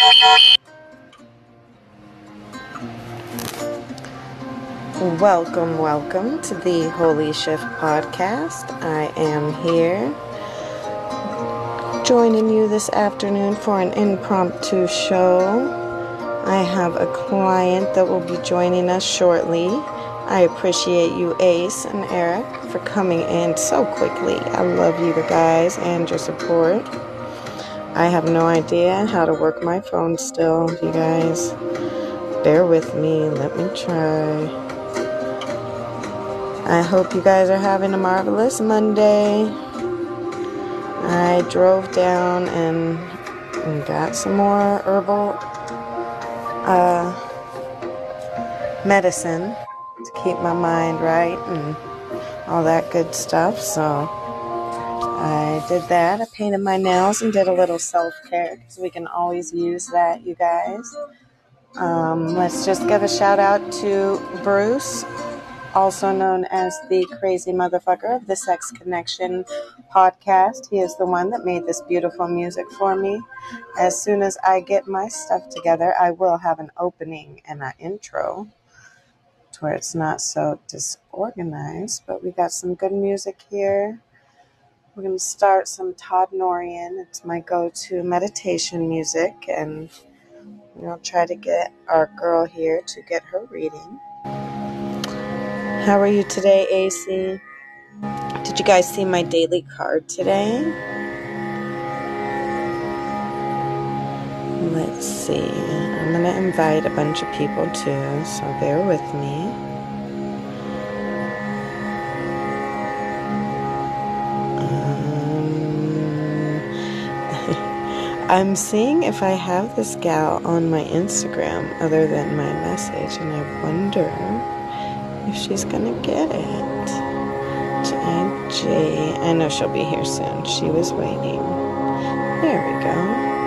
Welcome to the Holy Shift Podcast. I am here joining you this afternoon for an impromptu show. I have a client that will be joining us shortly. I appreciate you, Ace and Eric, for coming in so quickly. I love you guys and your support. I have no idea how to work my phone still, you guys. Bear with me. Let me try. I hope you guys are having a marvelous Monday. I drove down and got some more herbal medicine to keep my mind right and all that good stuff. So I did that. I painted my nails and did a little self-care because we can always use that, you guys. Let's just give a shout out to Bruce, also known as the crazy motherfucker of the Sex Connection podcast. He is the one that made this beautiful music for me. As soon as I get my stuff together, I will have an opening and an intro to where it's not so disorganized, but we got some good music here. We're going to start some Todd Norian. It's my go-to meditation music, and we'll try to get our girl here to get her reading. How are you today, AC? Did you guys see my daily card today? Let's see. I'm going to invite a bunch of people too, so bear with me. I'm seeing if I have this gal on my Instagram other than my message, and I wonder if she's gonna get it. J. I know she'll be here soon. She was waiting. There we go.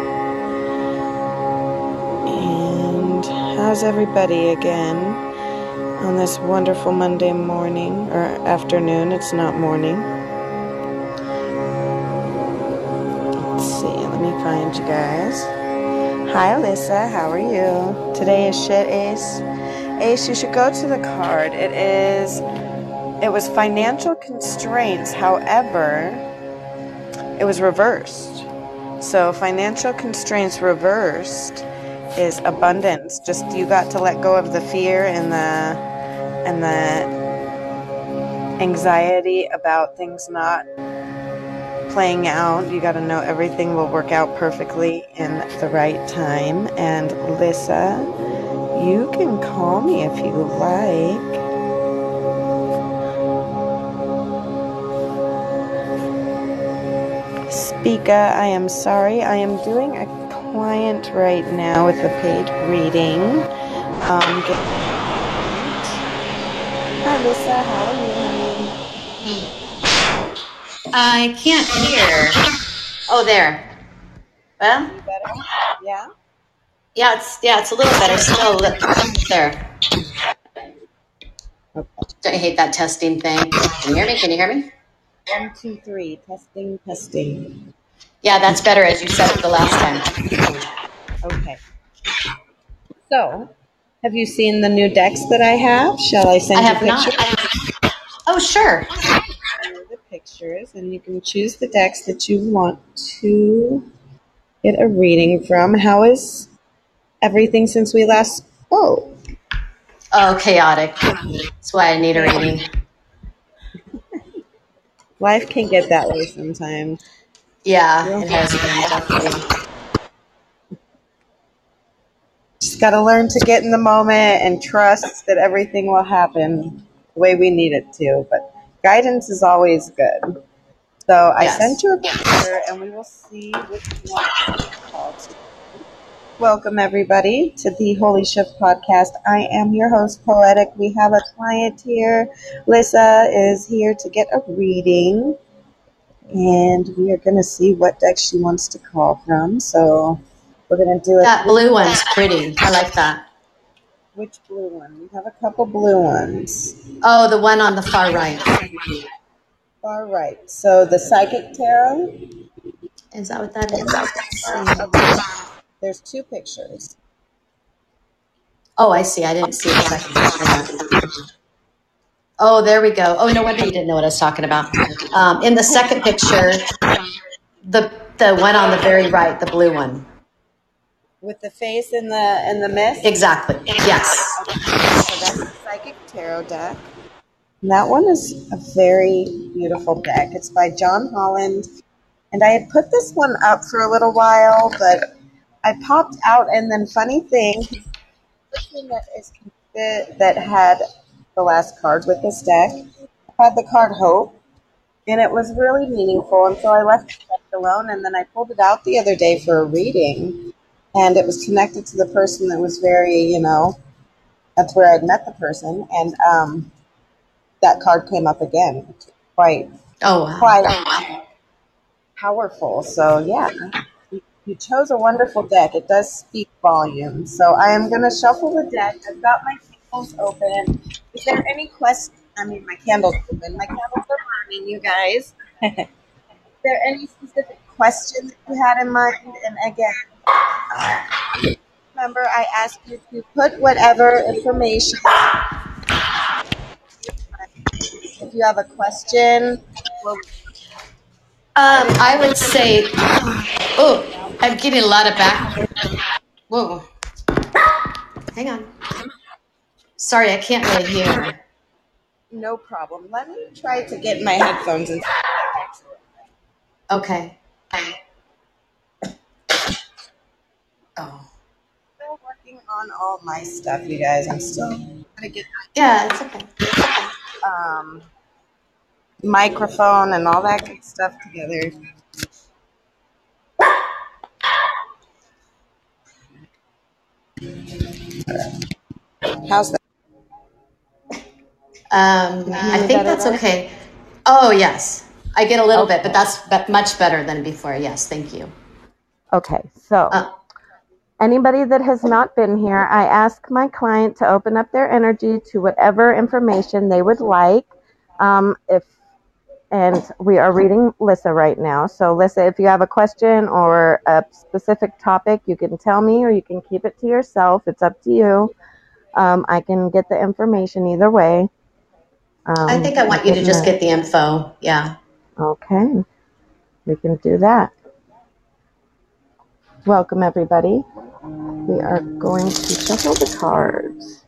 And how's everybody again on this wonderful Monday morning or afternoon? It's not morning. Let's see. Let me find you guys. Hi, Alyssa. How are you? Today is shit, Ace. Ace, you should go to the card. It was financial constraints. However, it was reversed. So financial constraints reversed is abundance. Just you got to let go of the fear and the anxiety about things not playing out. You got to know everything will work out perfectly in the right time. And Lissa, you can call me if you like. Speaka, I am sorry. I am doing a client right now with a paid reading. Hi, Lissa. How are you, honey? I can't hear. Oh, there. Well, Better? Yeah? Yeah, it's a little better. Still there. Okay. Don't you hate that testing thing? Can you hear me? Can you hear me? 1, 2, 3. Testing. Yeah, that's better as you said it the last time. Okay. So, have you seen the new decks that I have? Shall I send you pictures? Not. Oh, sure. The pictures, and you can choose the decks that you want to get a reading from. How is everything since we last spoke? Oh, chaotic. That's why I need a reading. Life can get that way sometimes. Yeah, it has been definitely. Just got to learn to get in the moment and trust that everything will happen the way we need it to. But guidance is always good. So I sent you a picture, and we will see which one to call to. Welcome, everybody, to the Holy Shift Podcast. I am your host, Poetic. We have a client here. Lissa is here to get a reading, and we are going to see what deck she wants to call from. So we're going to do it. That blue one's pretty. I like that. Which blue one? We have a couple blue ones. Oh, the one on the far right. Far right. So the Psychic Tarot. Is that what that is? There's two pictures. Oh, I see. I didn't see the second picture. Oh, there we go. Oh, no wonder you didn't know what I was talking about. In the second picture, the one on the very right, the blue one. With the face in the mist? Exactly. Yes. So that's the Psychic Tarot deck. And that one is a very beautiful deck. It's by John Holland. And I had put this one up for a little while, but I popped out, and then funny thing, the person that had the last card with this deck had the card Hope, and it was really meaningful, and so I left the deck alone, and then I pulled it out the other day for a reading, and it was connected to the person that was very, that's where I'd met the person, and that card came up again. Quite powerful. So yeah, you chose a wonderful deck. It does speak volumes. So I am going to shuffle the deck. I've got my candles open. Is there any question? I mean, my candles open. My candles are burning, you guys. Is there any specific question that you had in mind? And again, remember, I asked you to put whatever information. If you have a question, I would say, oh, I'm getting a lot of back. Whoa. Hang on. Sorry, I can't really hear. No problem. Let me try to get my headphones in. Okay. Oh. Still working on all my stuff, you guys. I'm still trying to get it's okay. Microphone and all that good stuff together. How's that? I think that's okay. Oh, yes. I get a little bit, but that's much better than before. Yes, thank you. Okay, so anybody that has not been here, I ask my client to open up their energy to whatever information they would like. And we are reading Lissa right now. So Lissa, if you have a question or a specific topic, you can tell me or you can keep it to yourself. It's up to you. I can get the information either way. I think I want you to just get the info. Yeah. Okay. We can do that. Welcome, everybody. We are going to shuffle the cards.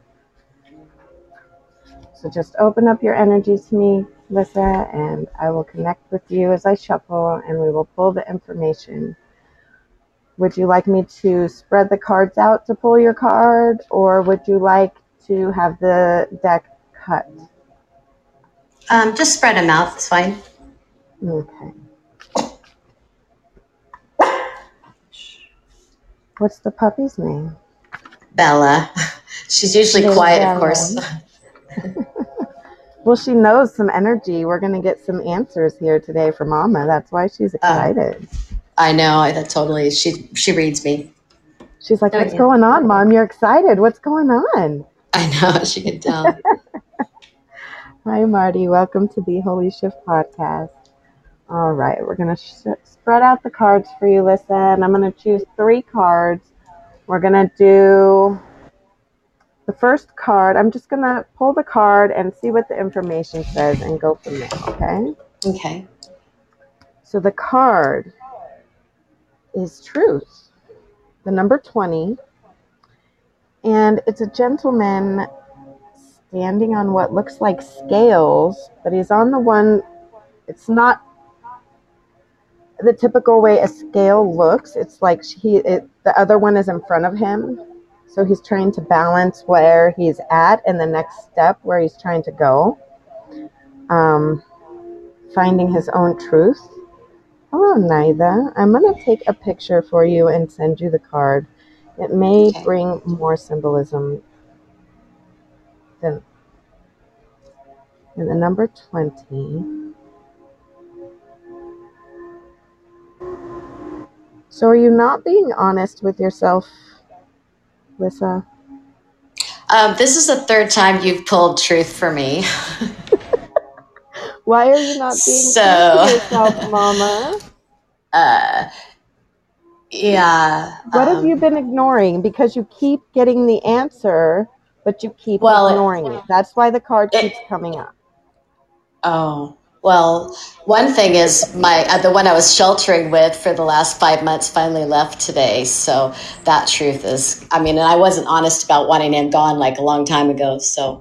So just open up your energy to me, Lissa, and I will connect with you as I shuffle, and we will pull the information. Would you like me to spread the cards out to pull your card, or would you like to have the deck cut? Just spread them out. It's fine. Okay. What's the puppy's name? Bella. She's usually quiet, Bella. Of course. Well, she knows some energy. We're going to get some answers here today from Mama. That's why she's excited. I know. That totally. She reads me. She's like, what's going on, Mom? You're excited. What's going on? I know. She can tell. Hi, Marty. Welcome to the Holy Shift podcast. All right. We're going to spread out the cards for you, Lissa, and I'm going to choose 3 cards. We're going to do the first card. I'm just going to pull the card and see what the information says and go from there, okay? Okay. So the card is Truth, the number 20, and it's a gentleman standing on what looks like scales, but he's on the one, it's not the typical way a scale looks. It's like the other one is in front of him. So he's trying to balance where he's at and the next step where he's trying to go. Finding his own truth. Hello, Naida. I'm going to take a picture for you and send you the card. It may bring more symbolism than in the number 20. So are you not being honest with yourself, Lissa? This is the 3rd time you've pulled Truth for me. Why are you not being true to yourself, Mama? Yeah. What have you been ignoring? Because you keep getting the answer, but you keep ignoring it. That's why the card keeps coming up. Oh, well, one thing is the one I was sheltering with for the last 5 months finally left today. So that truth is, I mean, and I wasn't honest about wanting him gone like a long time ago. So,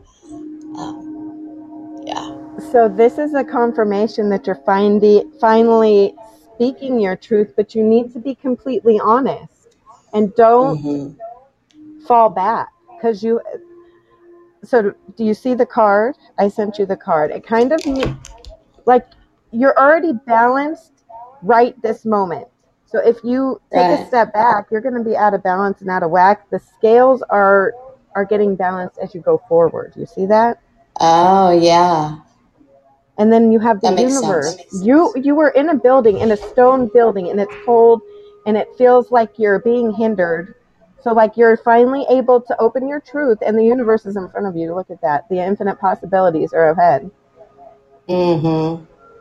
yeah. So this is a confirmation that you're finally speaking your truth, but you need to be completely honest and don't fall back because you. So do you see the card? I sent you the card. It kind of like you're already balanced right this moment. So if you take a step back, you're going to be out of balance and out of whack. The scales are getting balanced as you go forward. You see that? Oh, yeah. And then you have the universe. You were in a building, in a stone building, and it's cold, and it feels like you're being hindered. So like you're finally able to open your truth, and the universe is in front of you. Look at that. The infinite possibilities are ahead. Mm-hmm.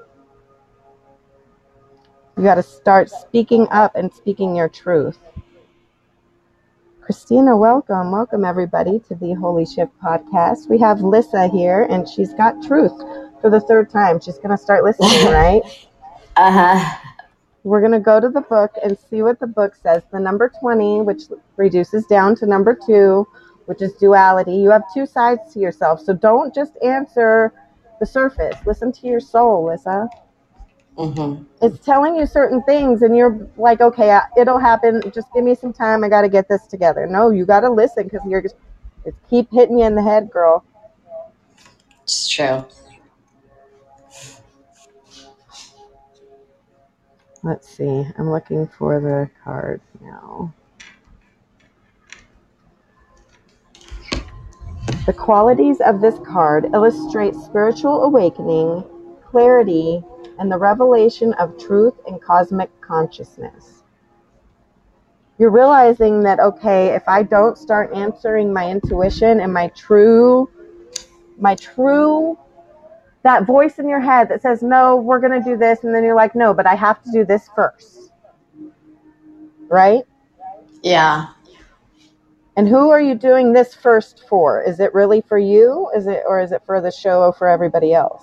You got to start speaking up and speaking your truth. Christina, welcome. Welcome, everybody, to the Holy Shift podcast. We have Lissa here, and she's got truth for the third time. She's going to start listening, right? Uh-huh. We're going to go to the book and see what the book says. The number 20, which reduces down to number 2, which is duality. You have two sides to yourself, so don't just answer the surface. Listen to your soul, Lissa. Mm-hmm. It's telling you certain things, and you're like, okay, it'll happen. Just give me some time. I got to get this together. No, you got to listen because it's keep hitting you in the head, girl. It's true. Let's see. I'm looking for the card now. The qualities of this card illustrate spiritual awakening, clarity, and the revelation of truth and cosmic consciousness. You're realizing that, okay, if I don't start answering my intuition and my true, that voice in your head that says, no, we're going to do this. And then you're like, no, but I have to do this first. Right? Yeah. And who are you doing this first for? Is it really for you? Or is it for the show or for everybody else?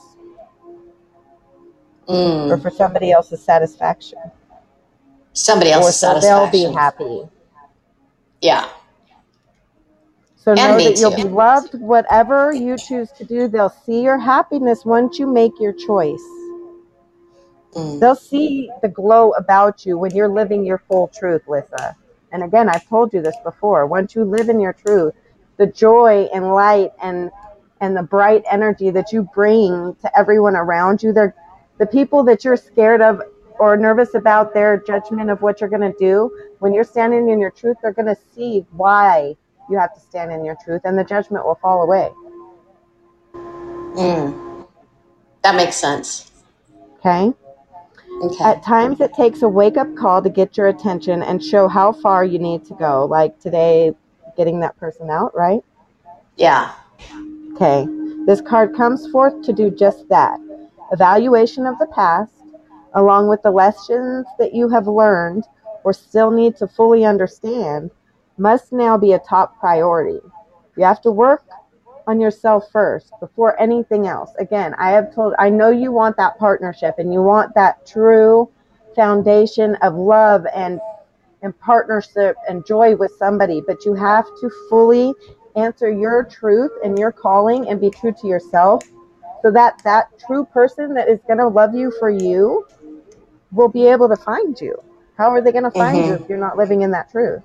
Or for somebody else's satisfaction? Somebody else's satisfaction. They'll be happy. Yeah. So know that you'll be loved. Whatever you choose to do, they'll see your happiness once you make your choice. They'll see the glow about you when you're living your full truth, Lissa. And again, I've told you this before. Once you live in your truth, the joy and light and the bright energy that you bring to everyone around you, they're the people that you're scared of or nervous about their judgment of what you're going to do. When you're standing in your truth, they're going to see why you have to stand in your truth, and the judgment will fall away. That makes sense. Okay? At times, it takes a wake-up call to get your attention and show how far you need to go. Like today, getting that person out, right? Yeah. Okay. This card comes forth to do just that. Evaluation of the past, along with the lessons that you have learned or still need to fully understand, must now be a top priority. You have to work on yourself first before anything else. Again, I know you want that partnership and you want that true foundation of love and partnership and joy with somebody, but you have to fully answer your truth and your calling and be true to yourself so that true person that is going to love you for you will be able to find you. How are they going to find you if you're not living in that truth?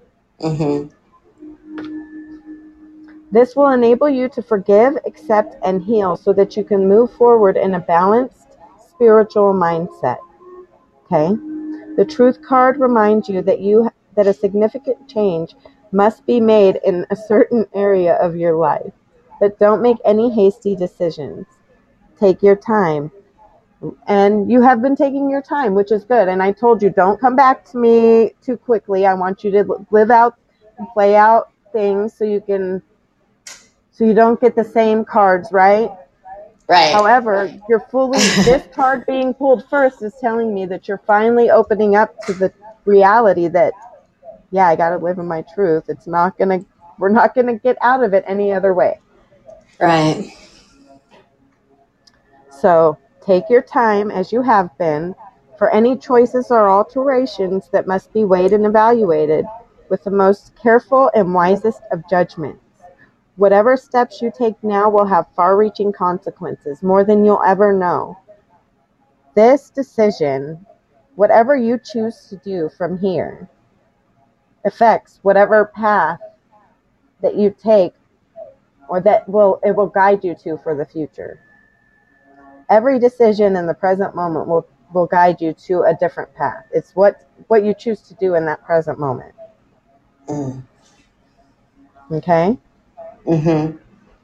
This will enable you to forgive, accept, and heal so that you can move forward in a balanced spiritual mindset. Okay? The truth card reminds you that a significant change must be made in a certain area of your life. But don't make any hasty decisions. Take your time. And you have been taking your time, which is good. And I told you, don't come back to me too quickly. I want you to live out and play out things so you don't get the same cards, right? Right. However, this card being pulled first is telling me that you're finally opening up to reality that, yeah, I got to live in my truth. We're not going to get out of it any other way. Right. So take your time, as you have been, for any choices or alterations that must be weighed and evaluated with the most careful and wisest of judgments. Whatever steps you take now will have far-reaching consequences, more than you'll ever know. This decision, whatever you choose to do from here, affects whatever path that you take, or it will guide you to for the future. Every decision in the present moment will guide you to a different path. It's what you choose to do in that present moment. Okay? Mm-hmm.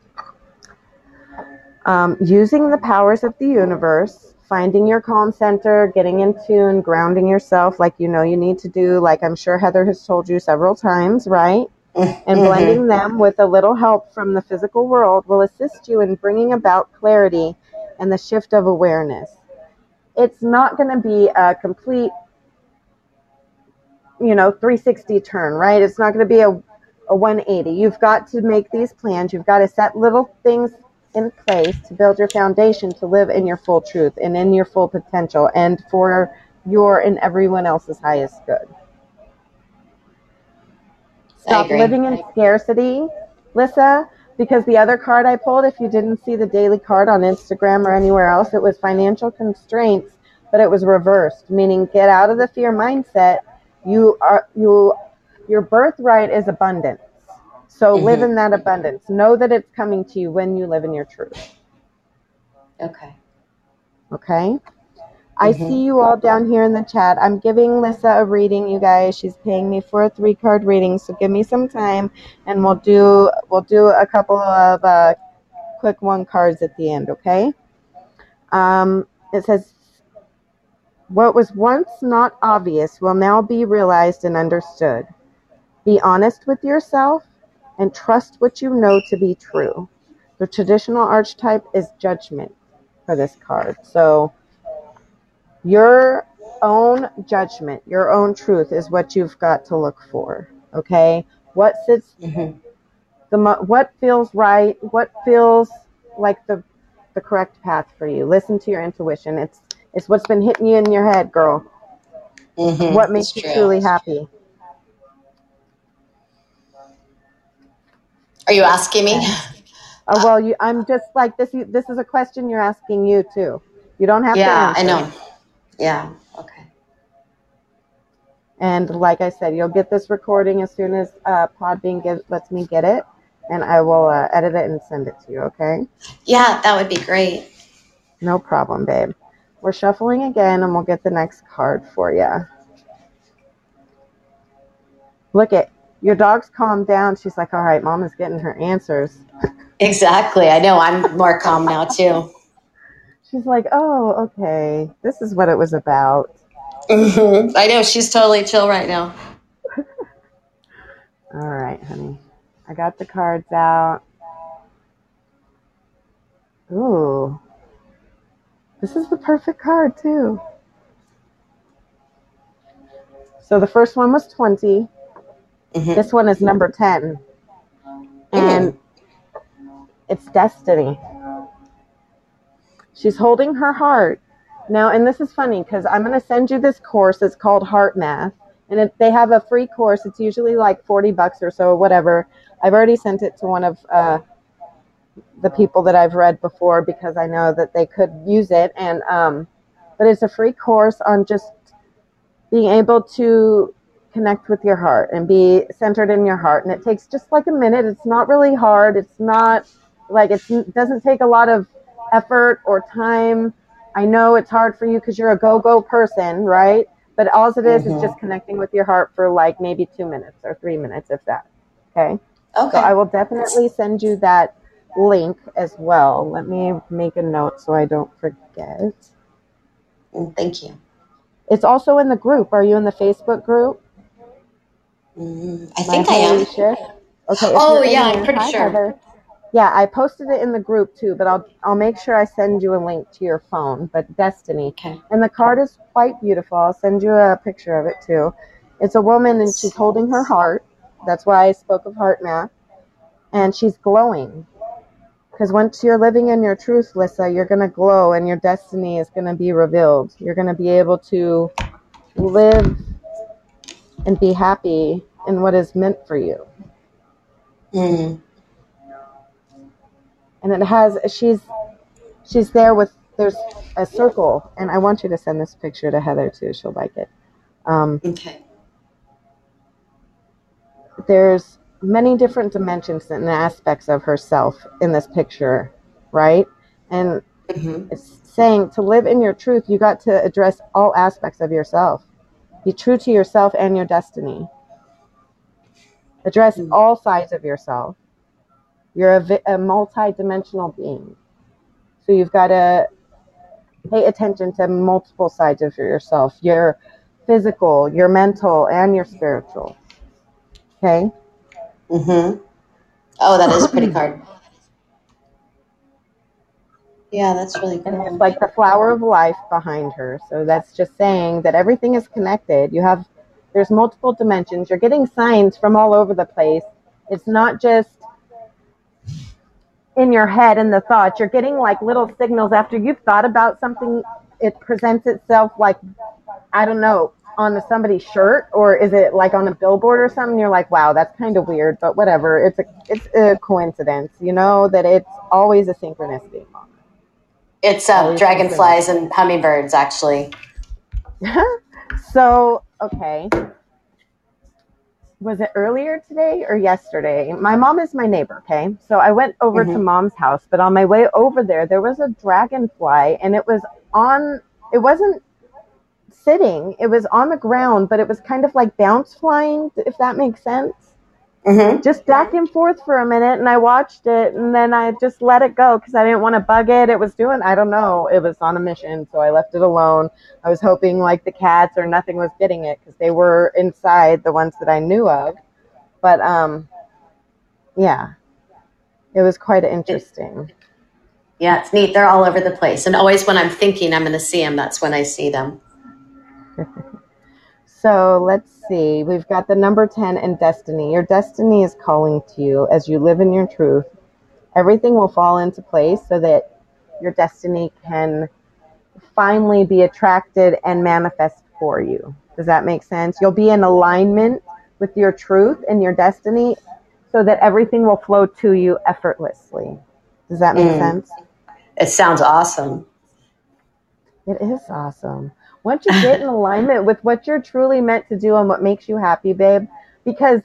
Using the powers of the universe, finding your calm center, getting in tune, grounding yourself like you know you need to do, like I'm sure Heather has told you several times, right? And blending them with a little help from the physical world will assist you in bringing about clarity and the shift of awareness. It's not going to be a complete, 360 turn, right? It's not going to be a 180. You've got to make these plans. You've got to set little things in place to build your foundation to live in your full truth and in your full potential and for your and everyone else's highest good. Stop living in scarcity, Lissa, because the other card I pulled, if you didn't see the daily card on Instagram or anywhere else, it was financial constraints, but it was reversed, meaning get out of the fear mindset. Your birthright is abundance. So live in that abundance. Know that it's coming to you when you live in your truth. Okay. Okay? I see you all down here in the chat. I'm giving Lissa a reading, you guys. She's paying me for a 3-card reading, so give me some time, and we'll do a couple of quick 1 cards at the end, okay? It says, what was once not obvious will now be realized and understood. Be honest with yourself and trust what you know to be true. The traditional archetype is judgment for this card. So your own judgment, your own truth is what you've got to look for, okay? What what feels right, what feels like the correct path for you. Listen to your intuition. It's what's been hitting you in your head, girl. What makes you truly happy? Are you asking me? Well, I'm just like this. This is a question you're asking you too. You don't have to answer. Yeah, I know. Yeah. Okay. And like I said, you'll get this recording as soon as Podbean lets me get it, and I will edit it and send it to you. Okay? Yeah, that would be great. No problem, babe. We're shuffling again, and we'll get the next card for you. Look at your dog's calmed down. She's like, all right, Mama's getting her answers. Exactly. I know. I'm more calm now, too. She's like, oh, okay. This is what it was about. I know. She's totally chill right now. All right, honey. I got the cards out. Ooh. This is the perfect card, too. So the first one was 20. This one is number 10. And it's destiny. She's holding her heart. Now, and this is funny because I'm going to send you this course. It's called Heart Math. And they have a free course. It's usually like $40 or so, whatever. I've already sent it to one of the people that I've read before because I know that they could use it. And but it's a free course on just being able to connect with your heart and be centered in your heart. And it takes just like a minute. It's not really hard. It's not like it doesn't take a lot of effort or time. I know it's hard for you because you're a go-go person, right? But all it is just connecting with your heart for like maybe 2 minutes or 3 minutes, if that. Okay? So I will definitely send you that link as well. Let me make a note so I don't forget. Thank you. It's also in the group. Are you in the Facebook group? I think I am. Shift. Okay. Oh, yeah, I'm pretty sure. Heather. Yeah, I posted it in the group too, but I'll make sure I send you a link to your phone. But Destiny, Okay. and the card is quite beautiful. I'll send you a picture of it too. It's a woman and she's holding her heart. That's why I spoke of heart math, and she's glowing. Because once you're living in your truth, Lissa, you're gonna glow, and your destiny is gonna be revealed. You're gonna be able to live and be happy in what is meant for you. Mm. And it has she's there with there's a circle, and I want you to send this picture to Heather too. She'll like it. Okay. There's many different dimensions and aspects of herself in this picture, right? And Mm-hmm. it's saying to live in your truth, you got to address all aspects of yourself. Be true to yourself and your destiny. Address Mm. all sides of yourself. You're a multi-dimensional being. So you've got to pay attention to multiple sides of yourself. Your physical, your mental, and your spiritual. Okay? Mm-hmm. Oh, that is a pretty card. Yeah, that's really And there's cool. like the flower of life behind her. So that's just saying that everything is connected. There's multiple dimensions. You're getting signs from all over the place. It's not just in your head and the thoughts. You're getting like little signals after you've thought about something. It presents itself like, I don't know, on somebody's shirt, or is it like on a billboard or something? You're like, wow, that's kind of weird, but whatever. It's a coincidence, that it's always a synchronicity. It's Always dragonflies synchronicity. and hummingbirds, actually. So, okay. Was it earlier today or yesterday? My mom is my neighbor, okay? So I went over to Mm-hmm. mom's house, but on my way over there was a dragonfly, and it wasn't sitting, it was on the ground, but it was kind of like bounce flying, if that makes sense. Mm-hmm. Just back and forth for a minute, and I watched it, and then I just let it go because I didn't want to bug it. It was doing, I don't know, it was on a mission, so I left it alone. I was hoping like the cats or nothing was getting it because they were inside, the ones that I knew of. But yeah, it was quite interesting. Yeah, it's neat. They're all over the place. And always when I'm thinking I'm going to see them, that's when I see them. So let's see. We've got the number 10 and destiny. Your destiny is calling to you as you live in your truth. Everything will fall into place so that your destiny can finally be attracted and manifest for you. Does that make sense? You'll be in alignment with your truth and your destiny so that everything will flow to you effortlessly. Does that make Mm. sense? It sounds awesome. It is awesome. Once you get in alignment with what you're truly meant to do and what makes you happy, babe, because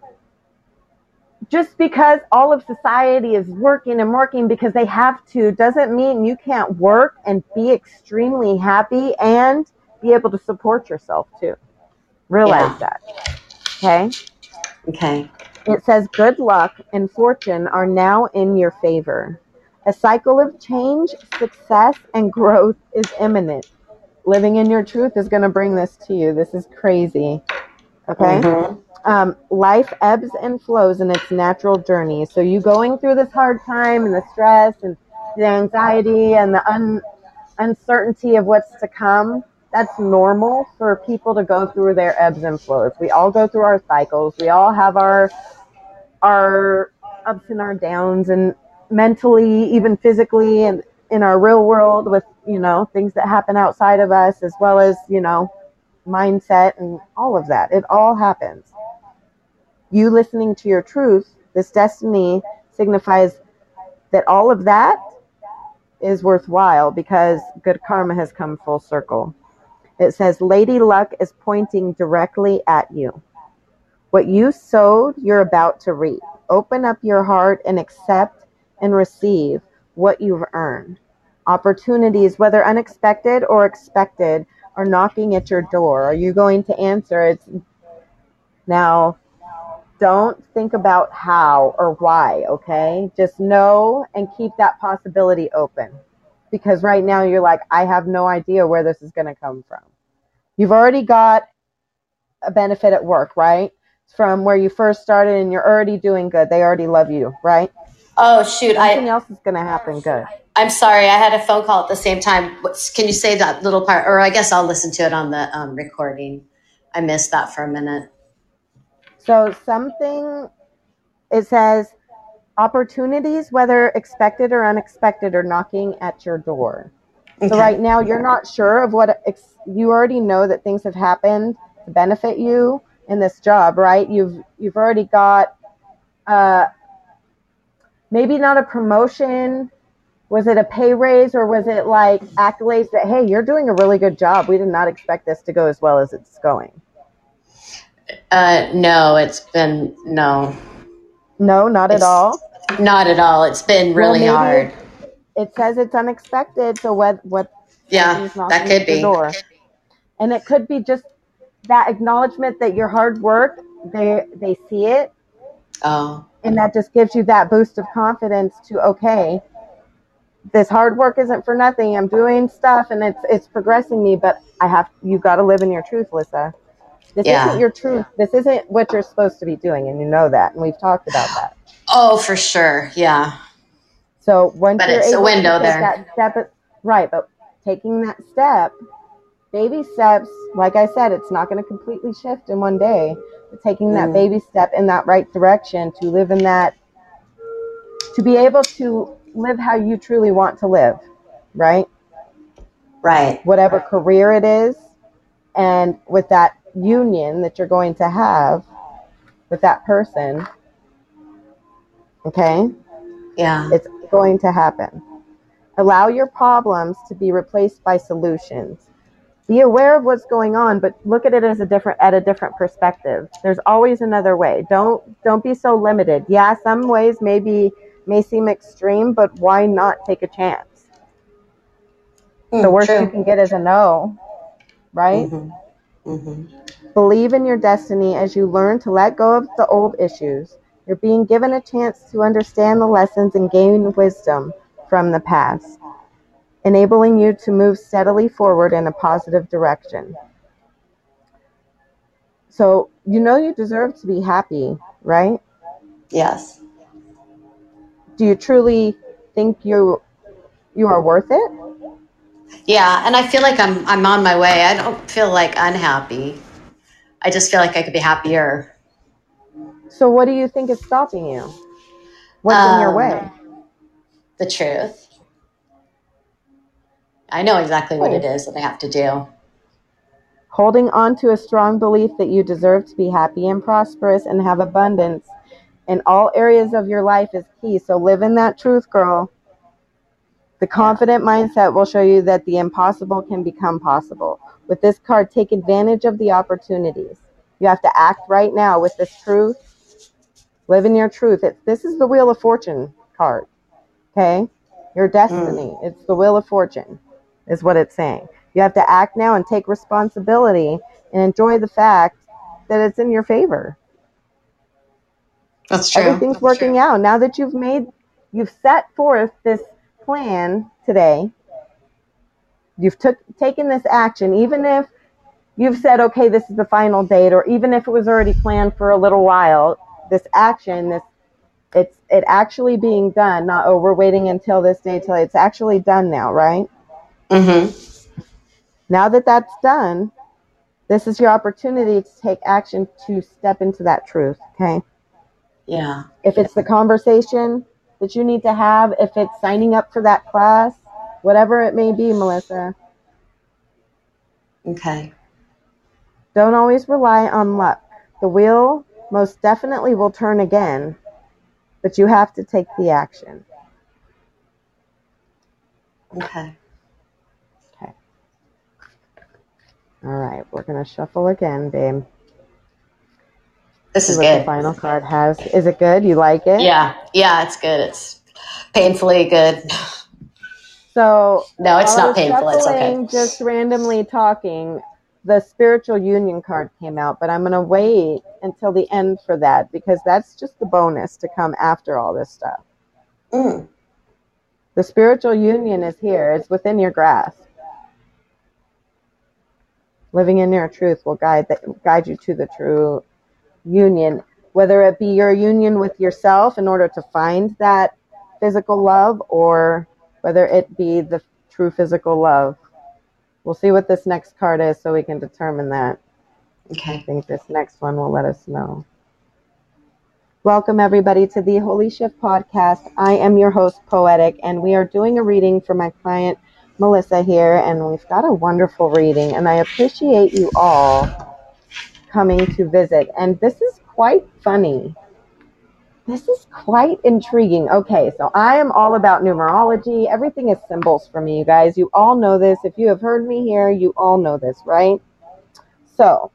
just because all of society is working and working because they have to doesn't mean you can't work and be extremely happy and be able to support yourself too. Realize Yeah. that. Okay? Okay. It says good luck and fortune are now in your favor. A cycle of change, success, and growth is imminent. Living in your truth is going to bring this to you. This is crazy. Okay? Mm-hmm. Life ebbs and flows in its natural journey. So you going through this hard time and the stress and the anxiety and the uncertainty of what's to come, that's normal for people to go through their ebbs and flows. We all go through our cycles. We all have our ups and our downs, and mentally, even physically, and in our real world with, things that happen outside of us, as well as, mindset and all of that. It all happens. You listening to your truth, this destiny signifies that all of that is worthwhile because good karma has come full circle. It says, Lady Luck is pointing directly at you. What you sowed, you're about to reap. Open up your heart and accept and receive what you've earned. Opportunities, whether unexpected or expected, are knocking at your door. Are you going to answer? It's now. Don't think about how or why, okay? Just know and keep that possibility open. Because right now you're like, I have no idea where this is going to come from. You've already got a benefit at work, right? From where you first started and you're already doing good. They already love you, right? Oh, shoot. Something else is going to happen good. I'm sorry. I had a phone call at the same time. Can you say that little part? Or I guess I'll listen to it on the recording. I missed that for a minute. So something, it says, opportunities, whether expected or unexpected, are knocking at your door. Okay. So right now you're not sure of what, you already know that things have happened to benefit you in this job, right? You've already got maybe not a promotion. Was it a pay raise, or was it like accolades that, hey, you're doing a really good job, we did not expect this to go as well as it's going? No, it's been no. No, not at all. Not at all. It's been really hard. It says it's unexpected, so what Yeah, that could be. Door. And it could be just that acknowledgement that your hard work, they see it. Oh. And that just gives you that boost of confidence to, okay, this hard work isn't for nothing. I'm doing stuff and it's progressing me, but you got to live in your truth, Lissa. This isn't your truth. This isn't what you're supposed to be doing, and you know that, and we've talked about that. Oh, for sure. Yeah. So once but you're it's able a window to take there. that step, right? But taking that step, baby steps, like I said, it's not going to completely shift in one day. But taking that baby step in that right direction to live in that, to be able to live how you truly want to live, right? Right. Whatever career it is, and with that union that you're going to have with that person, okay? Yeah. It's going to happen. Allow your problems to be replaced by solutions. Be aware of what's going on, but look at it as at a different perspective. There's always another way. Don't be so limited. Yeah, some ways may seem extreme, but why not take a chance? The worst you can get is a no, right? Mm-hmm. Mm-hmm. Believe in your destiny as you learn to let go of the old issues. You're being given a chance to understand the lessons and gain wisdom from the past, enabling you to move steadily forward in a positive direction. So, you deserve to be happy, right? Yes. Do you truly think you are worth it? Yeah, and I feel like I'm on my way. I don't feel like unhappy. I just feel like I could be happier. So what do you think is stopping you? What's in your way? The truth. I know exactly what it is that I have to do. Holding on to a strong belief that you deserve to be happy and prosperous and have abundance in all areas of your life is key. So live in that truth, girl. The confident mindset will show you that the impossible can become possible. With this card, take advantage of the opportunities. You have to act right now with this truth. Live in your truth. This is the Wheel of Fortune card. Okay? Your destiny. It's the Wheel of Fortune is what it's saying. You have to act now and take responsibility and enjoy the fact that it's in your favor. That's true. Everything's working out. Now that you've set forth this plan today, you've taken this action, even if you've said, okay, this is the final date, or even if it was already planned for a little while, this action, it actually being done, not, oh, we're waiting until this day, till it's actually done now, right? Mm-hmm. Now that that's done, this is your opportunity to take action to step into that truth, okay? Yeah. If it's the conversation that you need to have, if it's signing up for that class, whatever it may be, Melissa. Okay. Don't always rely on luck. The wheel most definitely will turn again, but you have to take the action. Okay. Okay. All right, we're going to shuffle again, babe. This is what good. The final card has. Is it good? You like it? Yeah. Yeah, it's good. It's painfully good. So no, it's not painful. It's okay. Just randomly talking, the spiritual union card came out, but I'm going to wait until the end for that because that's just the bonus to come after all this stuff. The spiritual union is here. It's within your grasp. Living in your truth will guide you to the true union, whether it be your union with yourself in order to find that physical love or whether it be the true physical love. We'll see what this next card is so we can determine that. Okay. I think this next one will let us know. Welcome, everybody, to the Holy Shift podcast. I am your host, Poetic, and we are doing a reading for my client, Melissa, here, and we've got a wonderful reading, and I appreciate you all coming to visit. And this is quite funny. This is quite intriguing. Okay, so I am all about numerology. Everything is symbols for me, you guys. You all know this. If you have heard me here, you all know this, right? So,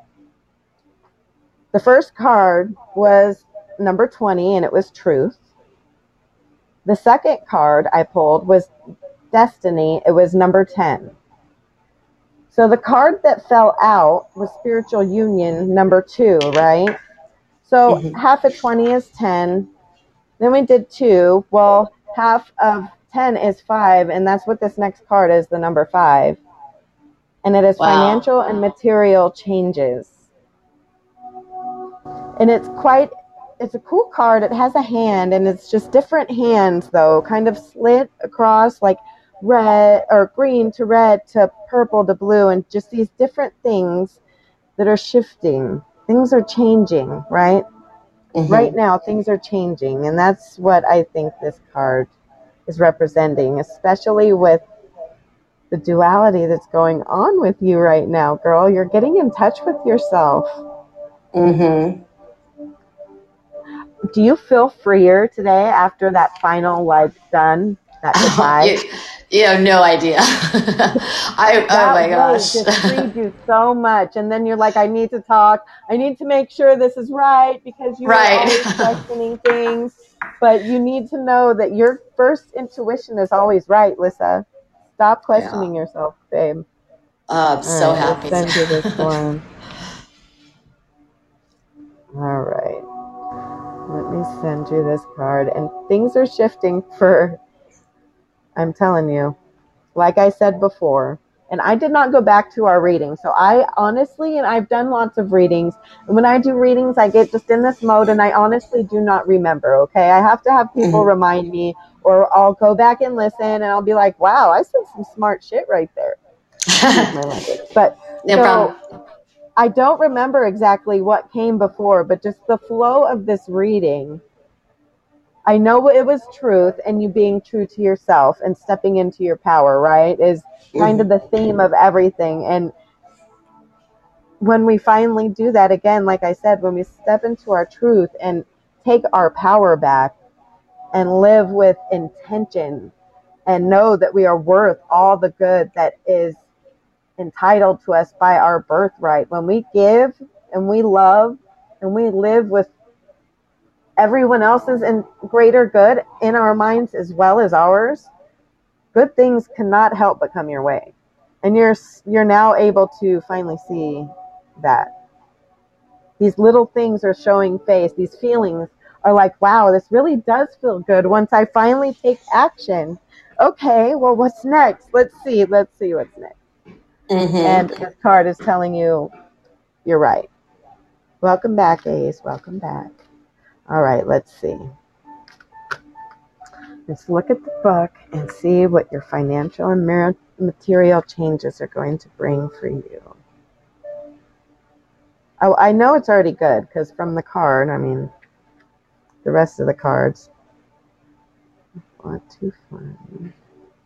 the first card was number 20, and it was truth. The second card I pulled was destiny. It was number 10. So the card that fell out was spiritual union, number 2, right? So half of 20 is 10. Then we did 2. Well, half of 10 is 5, and that's what this next card is, the number 5. And it is financial and material changes. And it's a cool card. It has a hand, and it's just different hands, though, kind of slit across, like red or green to red to purple to blue, and just these different things that are shifting. Things are changing, right? Right now, things are changing, and that's what I think this card is representing, especially with the duality that's going on with you right now, girl. You're getting in touch with yourself. Do you feel freer today after that final, done, that goodbye? You have no idea. Oh my gosh. Just freed you so much. And then you're like, I need to talk. I need to make sure this is right because you are always questioning things. But you need to know that your first intuition is always right, Lissa. Stop questioning yourself, babe. I'm so happy. Let's send you this one. All right. Let me send you this card. And things are shifting I'm telling you, like I said before, and I did not go back to our reading. So I honestly, and I've done lots of readings, and when I do readings, I get just in this mode, and I honestly do not remember, okay? I have to have people remind me, or I'll go back and listen, and I'll be like, wow, I said some smart shit right there. But no problem. I don't remember exactly what came before, but just the flow of this reading, I know it was truth and you being true to yourself and stepping into your power, right, is kind of the theme of everything. And when we finally do that, again, like I said, when we step into our truth and take our power back and live with intention and know that we are worth all the good that is entitled to us by our birthright, when we give and we love and we live with everyone else's and greater good in our minds as well as ours, good things cannot help but come your way. And you're now able to finally see that these little things are showing face. These feelings are like, wow, this really does feel good once I finally take action. Okay, well, what's next? Let's see what's next. And this card is telling you you're right. Welcome back, Ace. Welcome back. All right, let's see. Let's look at the book and see what your financial and material changes are going to bring for you. Oh, I know it's already good because from the card, I mean, the rest of the cards. 1, 2, 5.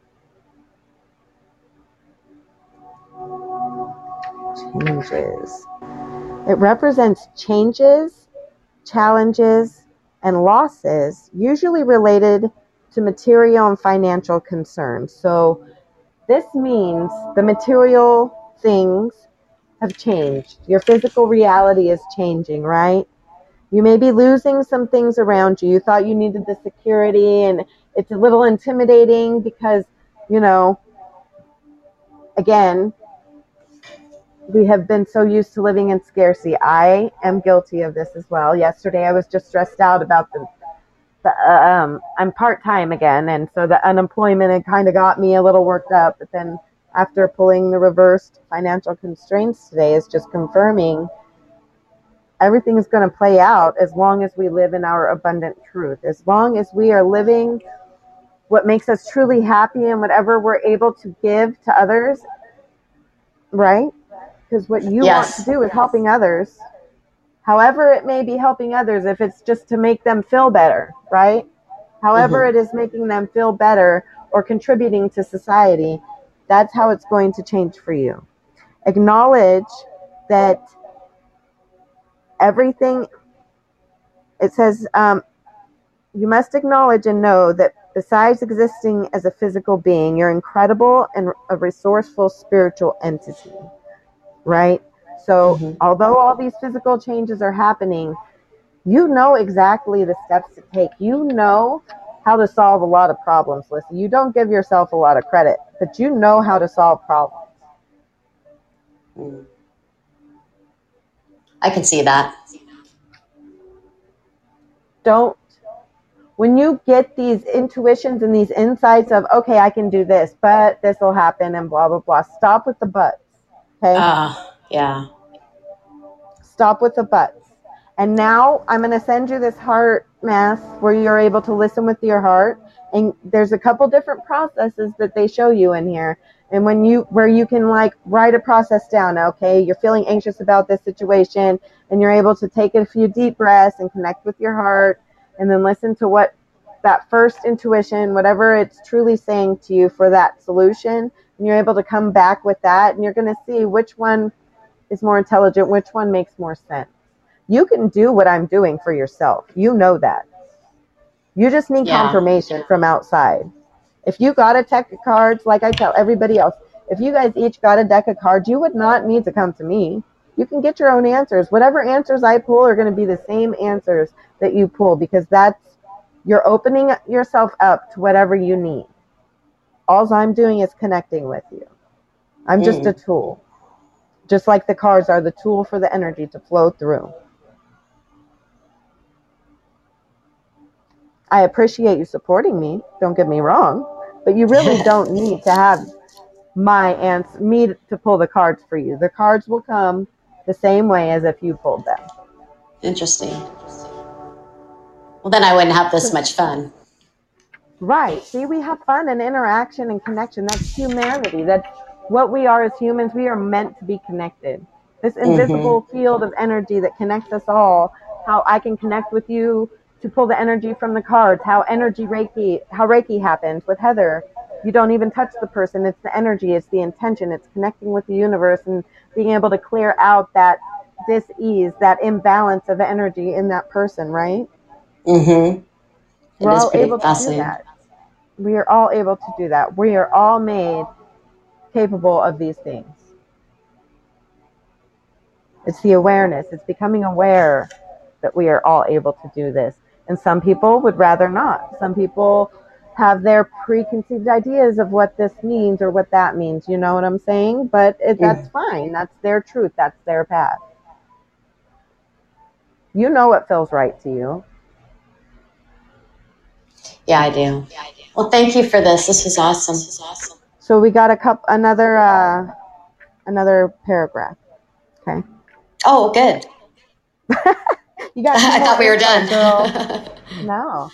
Changes. It represents changes, challenges, and losses, usually related to material and financial concerns. So this means the material things have changed. Your physical reality is changing, right? You may be losing some things around you. You thought you needed the security, and it's a little intimidating because, again, we have been so used to living in scarcity. I am guilty of this as well. Yesterday, I was just stressed out about I'm part-time again, and so the unemployment had kind of got me a little worked up. But then after pulling the reversed financial constraints today is just confirming everything is going to play out as long as we live in our abundant truth. As long as we are living what makes us truly happy and whatever we're able to give to others, right? Because what you want to do is helping others. However it may be helping others, if it's just to make them feel better, right? However it is making them feel better or contributing to society, that's how it's going to change for you. Acknowledge that everything, it says, you must acknowledge and know that besides existing as a physical being, you're incredible and a resourceful spiritual entity, right? So although all these physical changes are happening, you know exactly the steps to take. You know how to solve a lot of problems. Listen, you don't give yourself a lot of credit, but you know how to solve problems. I can see that. When you get these intuitions and these insights of, okay, I can do this, but this will happen and blah, blah, blah. Stop with the buts. Okay? Yeah. Stop with the buts. And now I'm going to send you this heart math where you're able to listen with your heart. And there's a couple different processes that they show you in here. And where you can like write a process down. Okay, you're feeling anxious about this situation and you're able to take a few deep breaths and connect with your heart and then listen to what that first intuition, whatever it's truly saying to you for that solution. And you're able to come back with that and you're going to see which one is more intelligent, which one makes more sense. You can do what I'm doing for yourself. You know that. You just need confirmation from outside. If you got a deck of cards, like I tell everybody else, if you guys each got a deck of cards, you would not need to come to me. You can get your own answers. Whatever answers I pull are going to be the same answers that you pull because you're opening yourself up to whatever you need. All I'm doing is connecting with you. I'm just a tool. Just like the cards are the tool for the energy to flow through. I appreciate you supporting me, don't get me wrong, but you really don't need to have me to pull the cards for you. The cards will come the same way as if you pulled them. Interesting. Well, then I wouldn't have this much fun. Right. See, we have fun and interaction and connection. That's humanity. That's what we are as humans. We are meant to be connected. This invisible field of energy that connects us all, how I can connect with you to pull the energy from the cards, how Reiki happens with Heather. You don't even touch the person. It's the energy. It's the intention. It's connecting with the universe and being able to clear out that dis-ease, that imbalance of energy in that person, right? We're all able to do that. We are all able to do that. We are all made capable of these things. It's the awareness. It's becoming aware that we are all able to do this. And some people would rather not. Some people have their preconceived ideas of what this means or what that means. You know what I'm saying? But that's fine. That's their truth. That's their path. You know what feels right to you. Yeah, I do. Well, thank you for this. This was awesome. So we got another paragraph. Okay. Oh, good. You got I thought we were done. Girl. No.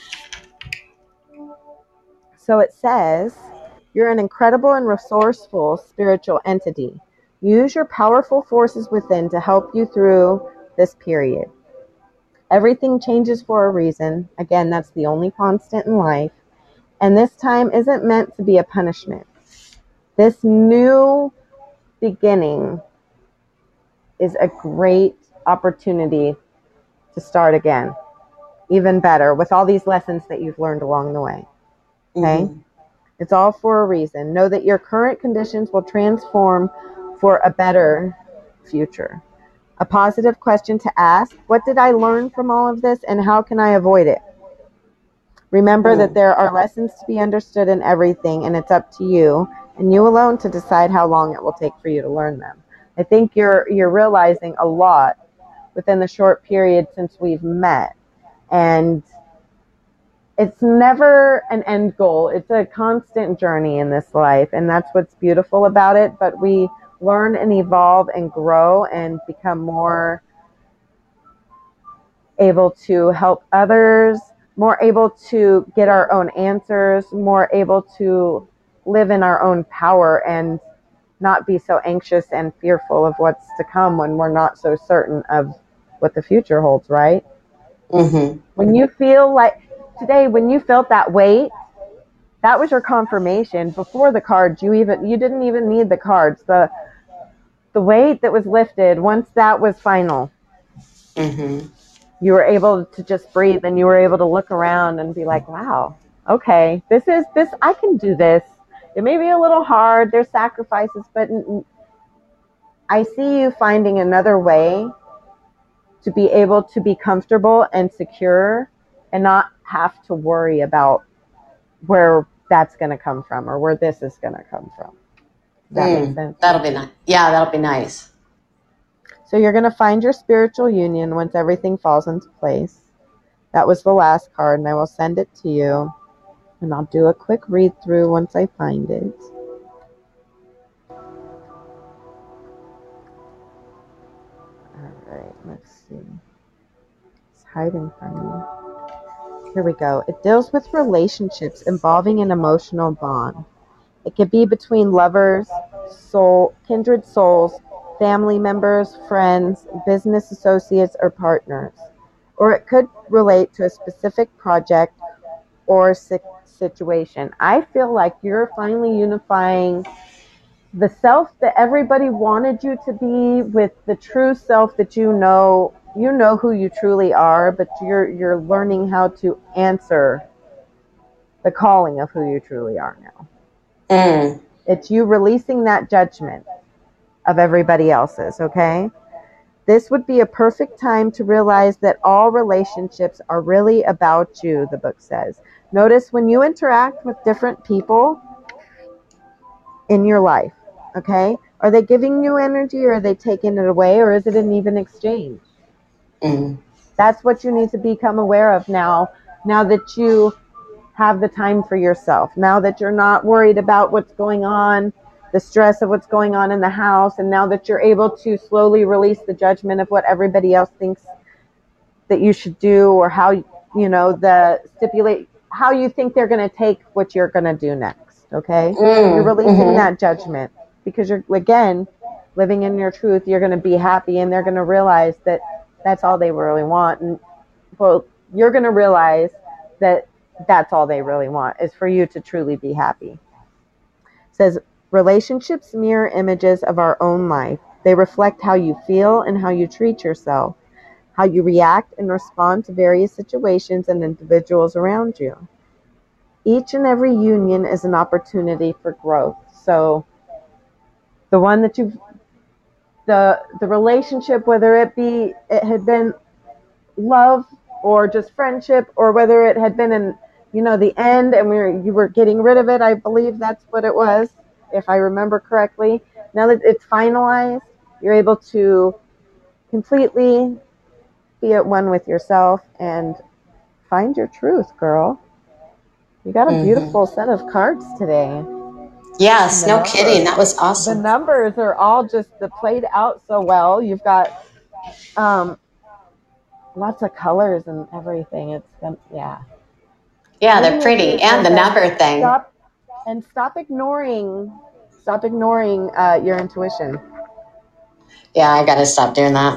So it says, you're an incredible and resourceful spiritual entity. Use your powerful forces within to help you through this period. Everything changes for a reason. Again, that's the only constant in life. And this time isn't meant to be a punishment. This new beginning is a great opportunity to start again, even better, with all these lessons that you've learned along the way. Okay? It's all for a reason. Know that your current conditions will transform for a better future. A positive question to ask: what did I learn from all of this and how can I avoid it? Remember that there are lessons to be understood in everything, and it's up to you and you alone to decide how long it will take for you to learn them. I think you're realizing a lot within the short period since we've met. And it's never an end goal. It's a constant journey in this life, and that's what's beautiful about it. But we learn and evolve and grow and become more able to help others, more able to get our own answers, more able to live in our own power and not be so anxious and fearful of what's to come when we're not so certain of what the future holds, right? Mm-hmm. When you feel like today, when you felt that weight, that was your confirmation. Before the cards, you didn't even need the cards. The weight that was lifted, once that was final, Mm-hmm. you were able to just breathe, and you were able to look around and be like, wow, okay, I can do this. It may be a little hard, there's sacrifices, but I see you finding another way to be able to be comfortable and secure and not have to worry about where that's going to come from or where this is going to come from. Does that make sense? That'll be nice. Yeah, that'll be nice. So you're going to find your spiritual union once everything falls into place. That was the last card, and I will send it to you. And I'll do a quick read through once I find it. All right, let's see. It's hiding from me. Here we go. It deals with relationships involving an emotional bond. It could be between lovers, kindred souls, family members, friends, business associates, or partners. Or it could relate to a specific project or situation. I feel like you're finally unifying the self that everybody wanted you to be with the true self that you know who you truly are, but you're learning how to answer the calling of who you truly are now. It's you releasing that judgment of everybody else's, okay? This would be a perfect time to realize that all relationships are really about you, the book says. Notice when you interact with different people in your life, okay? Are they giving you energy, or are they taking it away, or is it an even exchange? That's what you need to become aware of now that you have the time for yourself, now that you're not worried about what's going on, the stress of what's going on in the house, and now that you're able to slowly release the judgment of what everybody else thinks that you should do, or how, how you think they're going to take what you're going to do next, okay? You're releasing that judgment because you're, again, living in your truth. You're going to be happy, and they're going to realize that that's all they really want. And well, you're going to realize that that's all they really want, is for you to truly be happy. It says, relationships mirror images of our own life. They reflect how you feel and how you treat yourself, how you react and respond to various situations and individuals around you. Each and every union is an opportunity for growth. So the one that the relationship, whether it had been love or just friendship, or whether it had been in, the end and you were getting rid of it, I believe that's what it was, if I remember correctly. Now that it's finalized, you're able to completely be at one with yourself and find your truth, girl. You got a beautiful set of cards today. Yes, no kidding. That was awesome. The numbers are all just played out so well. You've got lots of colors and everything. It's yeah. Yeah, they're pretty, and the number thing. Stop ignoring your intuition. Yeah, I got to stop doing that.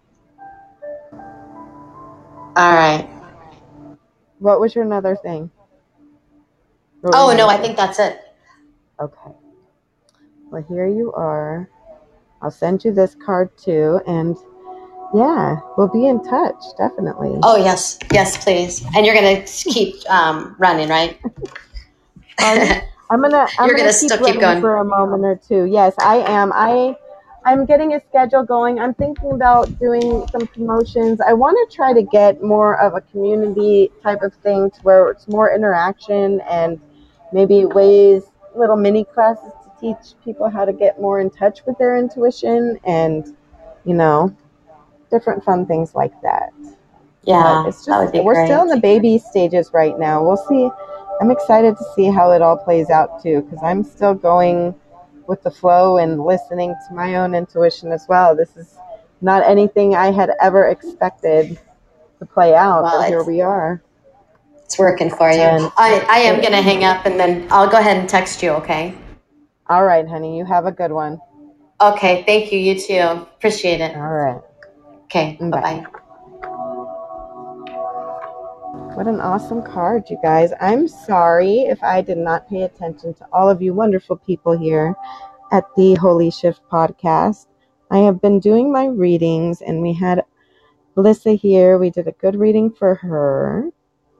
All right. What was your another thing? Oh, no, I think that's it. Okay. Well, here you are. I'll send you this card too, and yeah, we'll be in touch, definitely. Oh, yes. Yes, please. And you're going to keep running, right? I'm gonna keep going for a moment or two. Yes, I am. I'm getting a schedule going. I'm thinking about doing some promotions. I want to try to get more of a community type of thing, to where it's more interaction and maybe little mini classes to teach people how to get more in touch with their intuition, and different fun things like that. Yeah, but it's just, we're still in the baby stages right now. We'll see. I'm excited to see how it all plays out too, because I'm still going with the flow and listening to my own intuition as well. This is not anything I had ever expected to play out, Well, but here we are. It's working for you. And I am going to hang up, and then I'll go ahead and text you, okay? all right, honey, you have a good one. Okay, thank you. You too. Appreciate it. All right. Okay, Bye. bye-bye. What an awesome card, you guys. I'm sorry if I did not pay attention to all of you wonderful people here at the Holy Shift podcast. I have been doing my readings, and we had Melissa here. We did a good reading for her.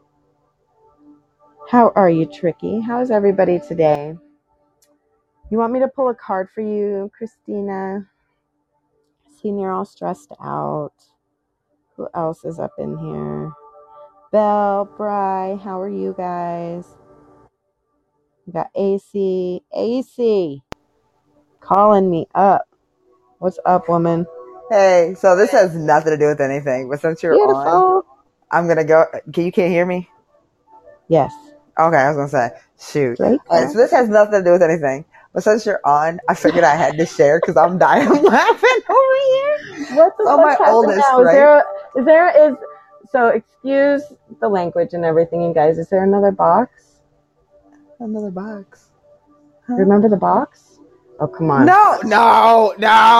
How are you, Tricky? How's everybody today? You want me to pull a card for you, Christina? Seeing you're all stressed out. Who else is up in here? Belle, Bri, how are you guys? We got AC. AC, calling me up. What's up, woman? Hey, so this has nothing to do with anything, but since you're on, Beautiful. I'm gonna go. You can't hear me? Yes. Okay, I was gonna say, shoot. Drake. All right, so this has nothing to do with anything, but since you're on, I figured I had to share because I'm dying laughing over here. What the So fuck my happened oldest, now? right? So excuse the language and everything, you guys. Is there another box? Another box. Huh? Remember the box? Oh, come on. No.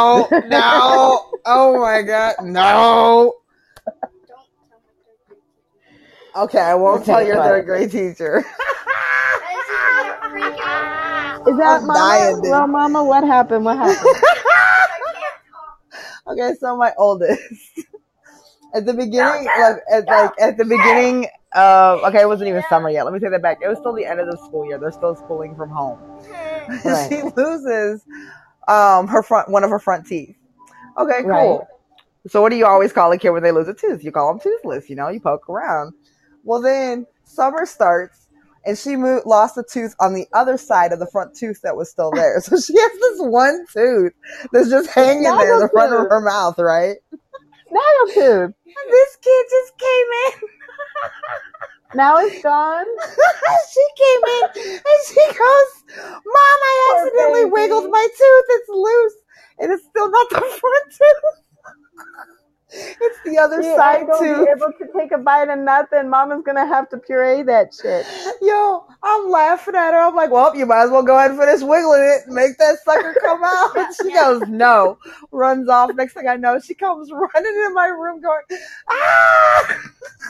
Oh my God, no. Okay, I won't tell your third grade teacher. Is that I'm Mama? dying, dude. Well, Mama, what happened? Okay, so my oldest. At the beginning, at the beginning of, okay, it wasn't even summer yet. Let me take that back. It was still the end of the school year. They're still schooling from home. Right. She loses one of her front teeth. Okay, cool. Right. So what do you always call a kid when they lose a tooth? You call them toothless. You poke around. Well, then summer starts, and she lost a tooth on the other side of the front tooth that was still there. So she has this one tooth that's just hanging there in the front of her mouth, right? Snaggletooth. This kid just came in. Now it's gone. She came in and she goes, "Mom, I Poor accidentally baby. wiggled my tooth. It's loose, and it's still not the front tooth. It's the other side ain't gonna tooth." be able to take a bite of nothing. Mama's gonna have to puree that shit. Yo, I'm laughing at her. I'm like, "Well, you might as well go ahead and finish wiggling it and make that sucker come out." She goes, "No," runs off. Next thing I know, she comes running in my room going, "Ah!"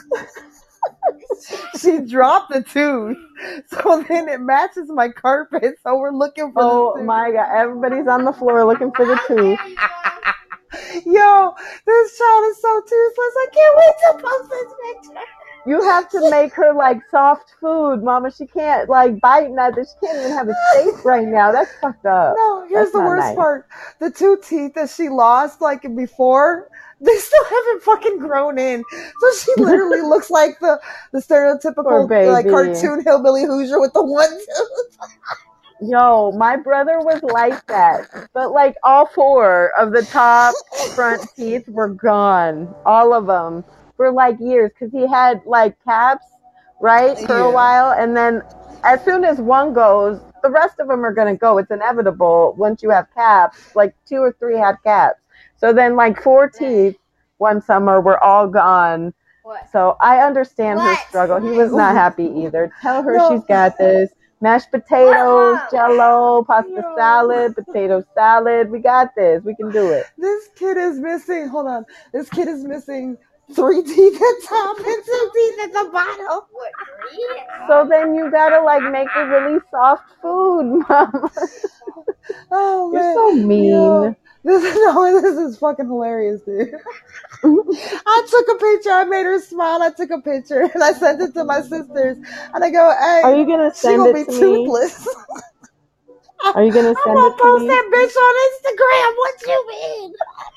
She dropped the tooth, so then it matches my carpet. So we're looking for. Oh my God! Everybody's on the floor looking for the tooth. Yo, this child is so toothless. I can't wait to post this picture. You have to make her like soft food, Mama. She can't like bite nothing. She can't even have a steak right now. That's fucked up. No, here's That's the not worst nice. part. The 2 teeth that she lost like before, they still haven't fucking grown in. So she literally looks like the Poor stereotypical like baby. cartoon hillbilly Hoosier with the one tooth. Yo, my brother was like that, but like all 4 of the top front teeth were gone. All of them for like years because he had like caps, right, for a Yeah. while, and then as soon as one goes, the rest of them are gonna go. It's inevitable once you have caps. Like 2 or 3 had caps, so then like 4 teeth one summer were all gone. So I understand her struggle. He was not happy either. Tell her she's got this. Mashed potatoes, Jello, pasta salad, potato salad. We got this. We can do it. This kid is missing. Hold on. This kid is missing 3 teeth at top and 2 teeth at the bottom. So then you gotta like make her really soft food, Mama. Oh man, You're so mean. Yo, this is fucking hilarious, dude. I took a picture. I made her smile. I took a picture and I sent it to my sisters. And I go, "Hey, Are you gonna she send gonna it be to toothless." Are you gonna I'm send gonna it to post me? that bitch on Instagram. What you mean?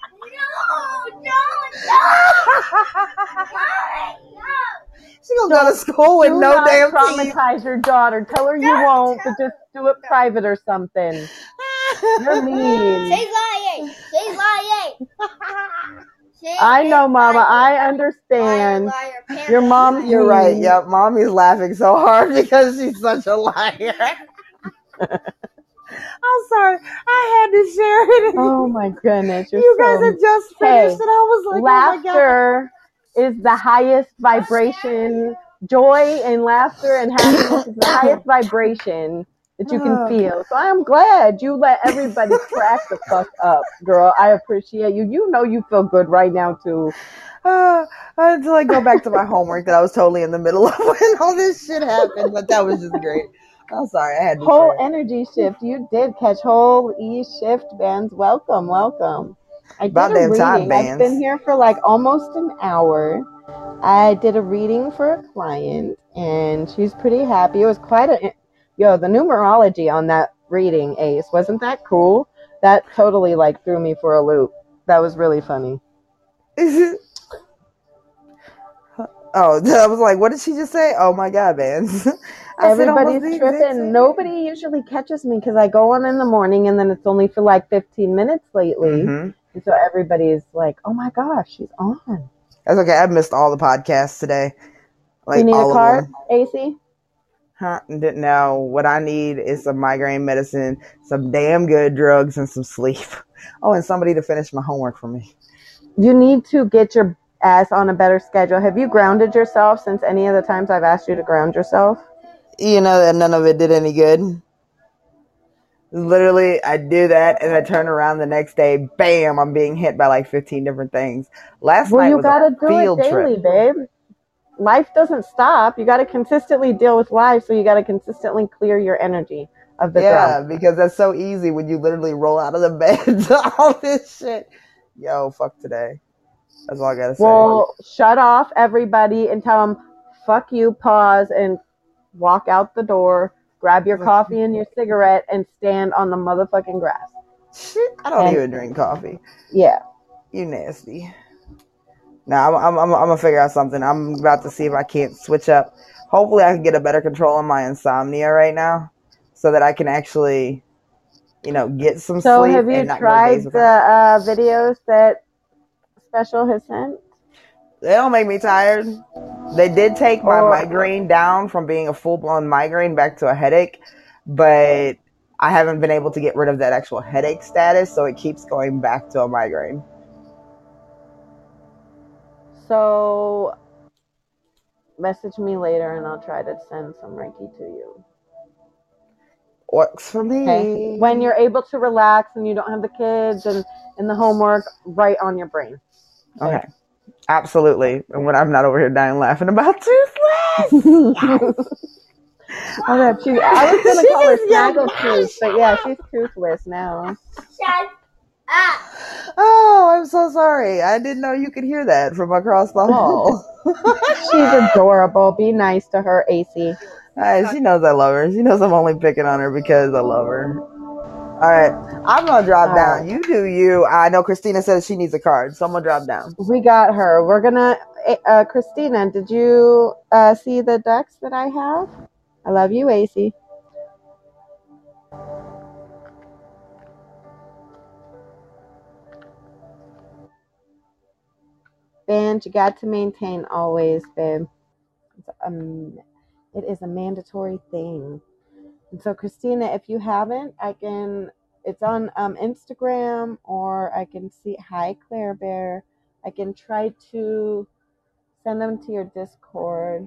She gonna go to school with Do no not damn teeth. traumatize your daughter. Tell her you won't, but just do it private or something. You're mean. She's lying. She's lying. I know, Mama. I understand. Your mom's You're right. mean. Yep, mommy's laughing so hard because she's such a liar. I'm sorry. I had to share it. Oh my goodness. You're You so guys had just finished and I was like, laughter. oh my God. is the highest vibration. Joy and laughter and happiness is the highest vibration that you can feel. So I'm glad you let everybody crack the fuck up, girl. I appreciate you. You know you feel good right now too. Until I go back to my homework that I was totally in the middle of when all this shit happened, but that was just great. I'm sorry, I had to Whole share. energy shift. You did catch whole E shift bands. Welcome, welcome. I did About a damn time, reading. I've been bands. here for like almost an hour. I did a reading for a client and she's pretty happy. It was quite the numerology on that reading, Ace, wasn't that cool? That totally like threw me for a loop. That was really funny. Oh, I was like, what did she just say? Oh my God, bands. I said almost Everybody's the exact tripping. same Nobody thing. usually catches me because I go on in the morning and then it's only for like 15 minutes lately. Mm-hmm. And so everybody's like, oh my gosh, she's on. That's okay. I missed all the podcasts today. You Like need a all of card, them. AC? Huh? Didn't know. What I need is some migraine medicine, some damn good drugs, and some sleep. Oh, and somebody to finish my homework for me. You need to get your ass on a better schedule. Have you grounded yourself since any of the times I've asked you to ground yourself? You know that none of it did any good. Literally, I do that and I turn around the next day, bam, I'm being hit by like 15 different things. Last Well, night you was a got to do it field daily, trip. babe. Life doesn't stop. You got to consistently deal with life, so you got to consistently clear your energy of the Yeah, drum. because that's so easy when you literally roll out of the bed to all this shit. Yo, fuck today. That's all I gotta say. Well, shut off everybody and tell them, fuck you, pause, and walk out the door, grab your coffee and your cigarette, and stand on the motherfucking grass. Shit, I don't even drink coffee. Yeah. You nasty. Now I'm gonna figure out something. I'm about to see if I can't switch up. Hopefully, I can get a better control on my insomnia right now, so that I can actually, get some So sleep have you and not go days tried without. the videos that Special has sent? They don't make me tired. They did take my Or migraine down from being a full-blown migraine back to a headache, but I haven't been able to get rid of that actual headache status, so it keeps going back to a migraine. so message me later and I'll try to send some Reiki to you. Works for me. Okay. When you're able to relax and you don't have the kids and the homework right on your brain. Okay. Absolutely. And when I'm not over here dying laughing about Toothless. I was gonna call her Snaggletooth, but yeah, she's toothless now. Shut up. Oh, I'm so sorry. I didn't know you could hear that from across the hall. She's adorable. Be nice to her, AC. She knows I love her. She knows I'm only picking on her because I love her. All right. I'm going to drop down. You do you. I know Christina says she needs a card, so I'm going to drop down. We got her. We're gonna. Christina, did you see the decks that I have? I love you, AC. And you got to maintain always, babe. It is a mandatory thing. And so, Christina, if you haven't, it's on Instagram, or I can see, hi, Claire Bear. I can try to send them to your Discord.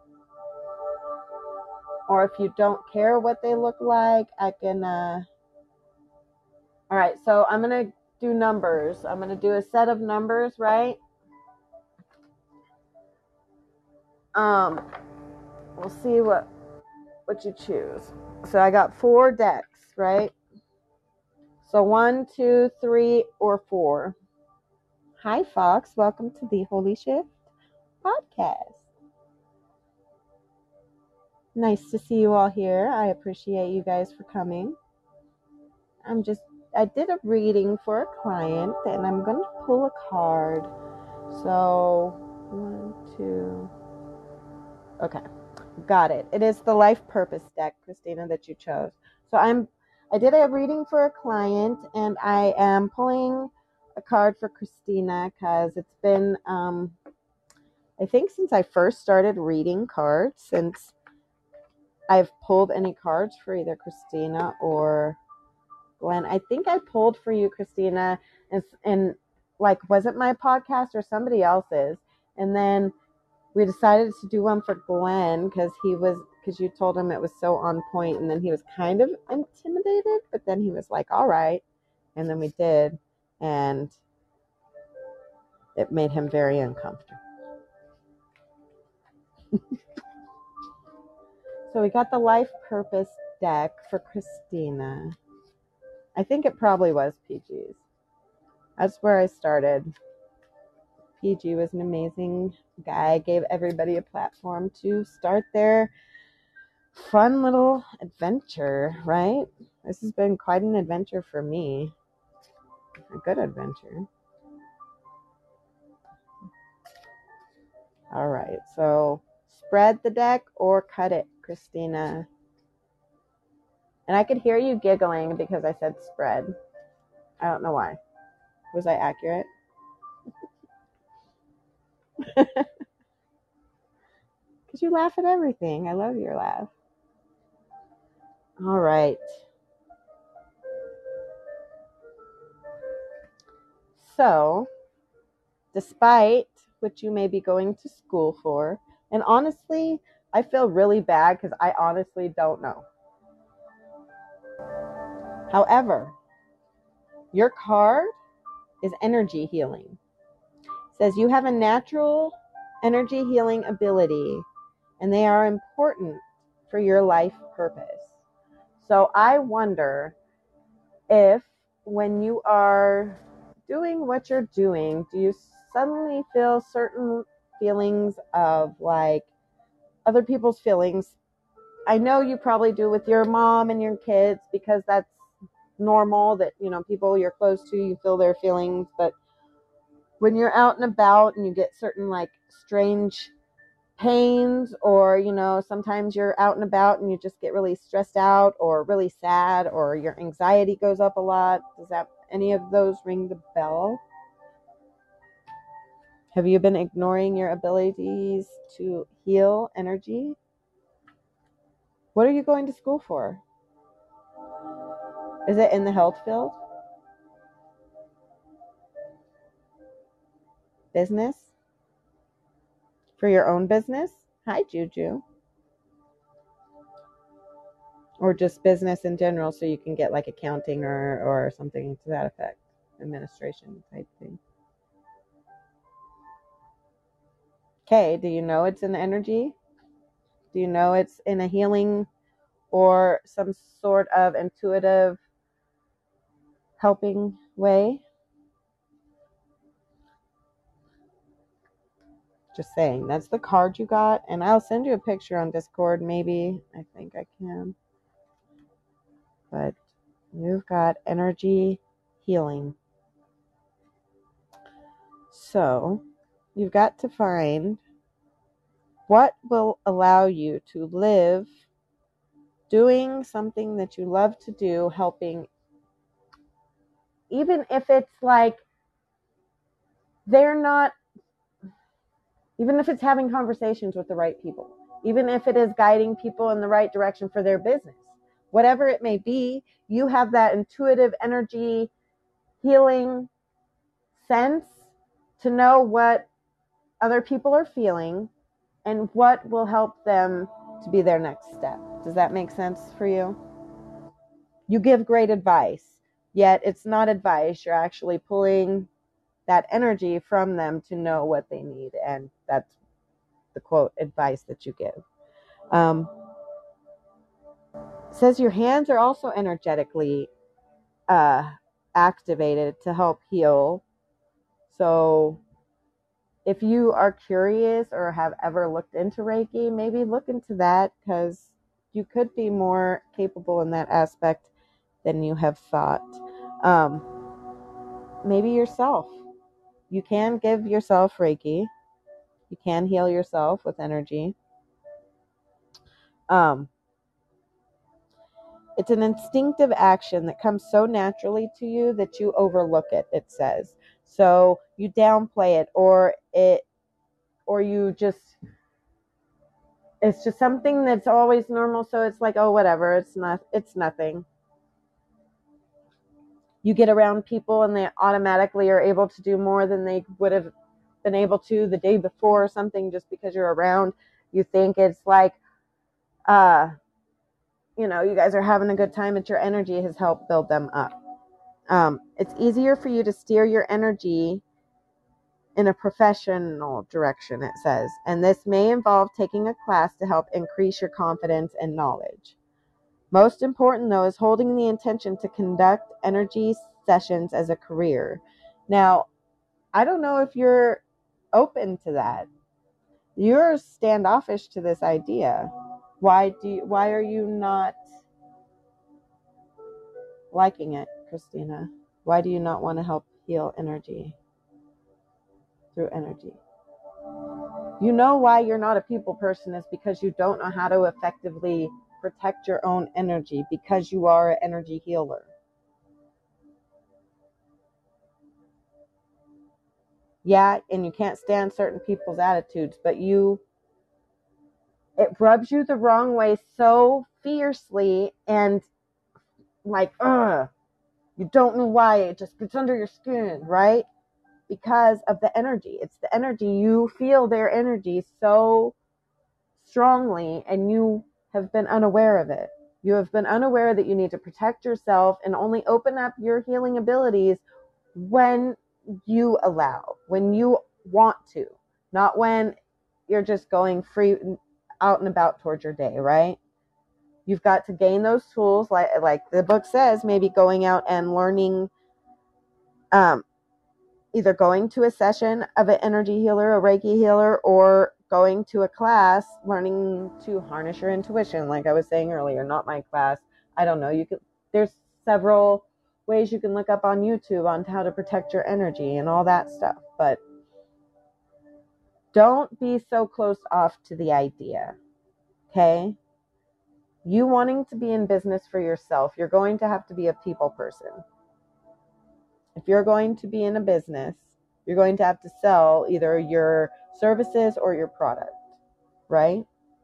Or if you don't care what they look like, I can, all right, so I'm going to do numbers. I'm going to do a set of numbers, right? We'll see what you choose. So I got 4 decks, right? So 1, 2, 3, or 4. Hi, Fox. Welcome to the Holy Shift podcast. Nice to see you all here. I appreciate you guys for coming. I did a reading for a client, and I'm going to pull a card. So 1, 2. Okay. Got it. It is the Life Purpose deck, Christina, that you chose. So I did a reading for a client, and I am pulling a card for Christina because it's been, I think since I first started reading cards, since I've pulled any cards for either Christina or Glenn. I think I pulled for you, Christina, and like, was it my podcast or somebody else's? And then we decided to do one for Glenn because you told him it was so on point, and then he was kind of intimidated, but then he was like, all right. And then we did, and it made him very uncomfortable. So we got the Life Purpose deck for Christina. I think it probably was PG's. That's where I started. PG was an amazing guy, gave everybody a platform to start their fun little adventure, right? This has been quite an adventure for me. A good adventure. All right, so spread the deck or cut it, Christina. And I could hear you giggling because I said spread. I don't know why. Was I accurate? Because you laugh at everything. I love your laugh. All right. So, despite what you may be going to school for, and honestly, I feel really bad because I honestly don't know. However, your card is energy healing. It says you have a natural energy healing ability, and they are important for your life purpose. So I wonder if when you are doing what you're doing, do you suddenly feel certain feelings of like other people's feelings? I know you probably do with your mom and your kids because that's normal that, people you're close to, you feel their feelings. But when you're out and about and you get certain like strange pains, or sometimes you're out and about and you just get really stressed out or really sad, or your anxiety goes up a lot, does that any of those ring the bell? Have you been ignoring your abilities to heal energy? What are you going to school for? Is it in the health field? Business? For your own business? Hi, Juju. Or just business in general, so you can get like accounting or something to that effect, administration type thing. Okay, do you know it's in energy? Do you know it's in a healing or some sort of intuitive helping way? Just saying, that's the card you got, and I'll send you a picture on Discord, maybe. I think I can. But you've got energy healing. So you've got to find what will allow you to live doing something that you love to do, helping, even if it's like even if it's having conversations with the right people, even if it is guiding people in the right direction for their business, whatever it may be, you have that intuitive energy healing sense to know what other people are feeling and what will help them to be their next step. Does that make sense for you? You give great advice, yet it's not advice. You're actually pulling that energy from them to know what they need, and that's the quote advice that you give. Says your hands are also energetically activated to help heal. So if you are curious or have ever looked into Reiki, maybe look into that, because you could be more capable in that aspect than you have thought. Maybe yourself. You can give yourself Reiki. You can heal yourself with energy. It's an instinctive action that comes so naturally to you that you overlook it, it says. So you downplay it, or you just, it's just something that's always normal. So it's like, oh, whatever, it's nothing. You get around people and they automatically are able to do more than they would have been able to the day before or something just because you're around. You think it's like, you guys are having a good time, and your energy has helped build them up. It's easier for you to steer your energy in a professional direction, it says, and this may involve taking a class to help increase your confidence and knowledge. Most important, though, is holding the intention to conduct energy sessions as a career. Now, I don't know if you're open to that. You're standoffish to this idea. Why are you not liking it, Christina? Why do you not want to help heal energy through energy? You know why you're not a people person is because you don't know how to effectively protect your own energy, because you are an energy healer. Yeah, and you can't stand certain people's attitudes, but it rubs you the wrong way so fiercely, and like, you don't know why, it just gets under your skin, right? Because of the energy. It's the energy. You feel their energy so strongly, and you have been unaware of it. You have been unaware that you need to protect yourself and only open up your healing abilities when you allow, when you want to, not when you're just going free out and about towards your day, right? You've got to gain those tools, like the book says, maybe going out and learning, either going to a session of an energy healer, a Reiki healer, or going to a class, learning to harness your intuition, like I was saying earlier. Not my class. I don't know. There's several ways you can look up on YouTube on how to protect your energy and all that stuff. But don't be so close off to the idea, okay? You wanting to be in business for yourself, you're going to have to be a people person. If you're going to be in a business, you're going to have to sell either your services or your product, right?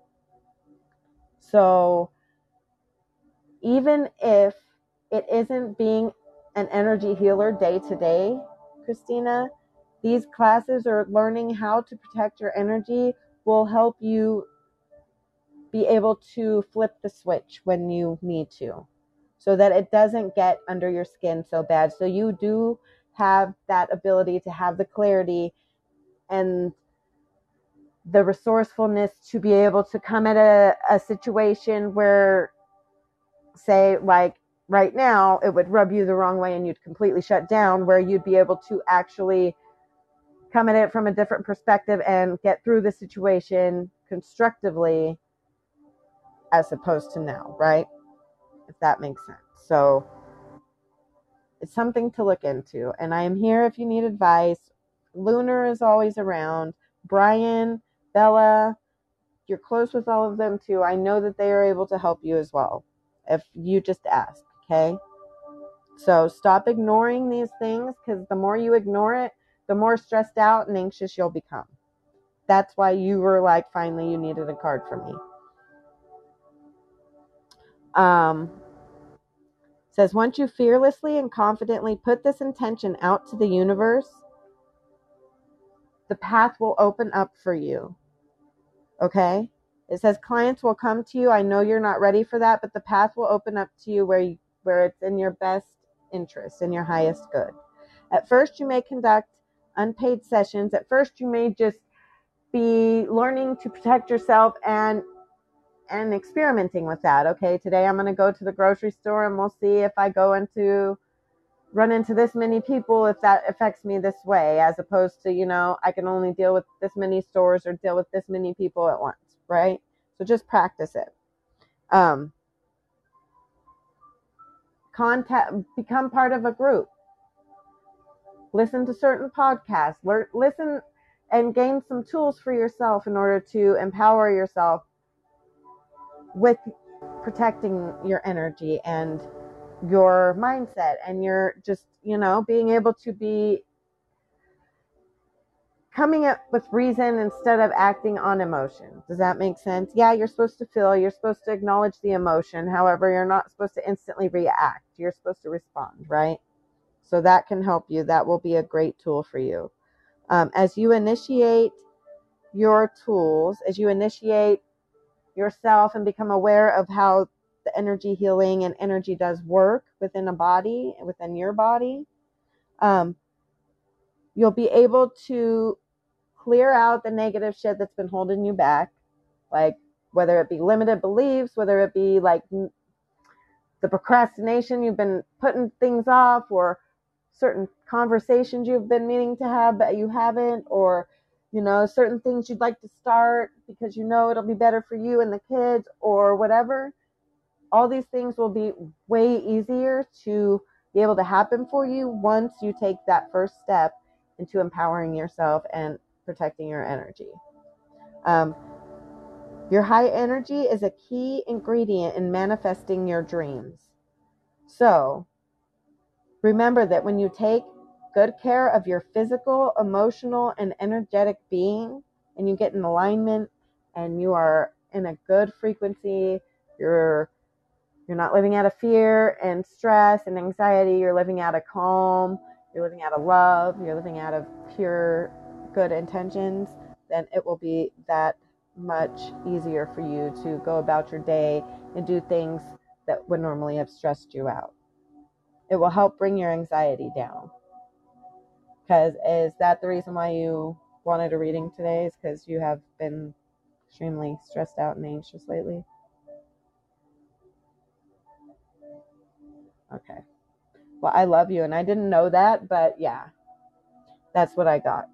So even if it isn't being an energy healer day to day, Christina, these classes or learning how to protect your energy will help you be able to flip the switch when you need to, so that it doesn't get under your skin so bad. So you do have that ability to have the clarity and the resourcefulness to be able to come at a situation where, say, like right now, it would rub you the wrong way and you'd completely shut down, where you'd be able to actually come at it from a different perspective and get through the situation constructively, as opposed to now, right? If that makes sense. So it's something to look into. And I am here if you need advice. Lunar is always around. Brian, Bella, you're close with all of them too. I know that they are able to help you as well, if you just ask, okay? So stop ignoring these things, because the more you ignore it, the more stressed out and anxious you'll become. That's why you were like, finally, you needed a card from me. Says, once you fearlessly and confidently put this intention out to the universe, the path will open up for you. Okay? It says clients will come to you. I know you're not ready for that, but the path will open up to you where it's in your best interest, in your highest good. At first, you may conduct unpaid sessions. At first, you may just be learning to protect yourself and experimenting with that. Okay, today I'm going to go to the grocery store and we'll see if I run into this many people, if that affects me this way, as opposed to, I can only deal with this many stores or deal with this many people at once, right? So just practice it. Become part of a group. Listen to certain podcasts. Listen and gain some tools for yourself in order to empower yourself with protecting your energy and your mindset, and your just, being able to be coming up with reason instead of acting on emotion. Does that make sense? Yeah, you're supposed to feel, you're supposed to acknowledge the emotion. However, you're not supposed to instantly react. You're supposed to respond, right? So that can help you. That will be a great tool for you. As you initiate your tools, as you initiate yourself and become aware of how the energy healing and energy does work within a body, within your body, you'll be able to clear out the negative shit that's been holding you back, like whether it be limited beliefs, whether it be like the procrastination, you've been putting things off, or certain conversations you've been meaning to have but you haven't, or certain things you'd like to start because it'll be better for you and the kids or whatever. All these things will be way easier to be able to happen for you once you take that first step into empowering yourself and protecting your energy. Your high energy is a key ingredient in manifesting your dreams. So remember that when you take good care of your physical, emotional, and energetic being, and you get in alignment and you are in a good frequency, you're not living out of fear and stress and anxiety. You're living out of calm. You're living out of love. You're living out of pure good intentions. Then it will be that much easier for you to go about your day and do things that would normally have stressed you out. It will help bring your anxiety down. Because is that the reason why you wanted a reading today? Is because you have been extremely stressed out and anxious lately? Okay. Well, I love you, and I didn't know that, but yeah, that's what I got.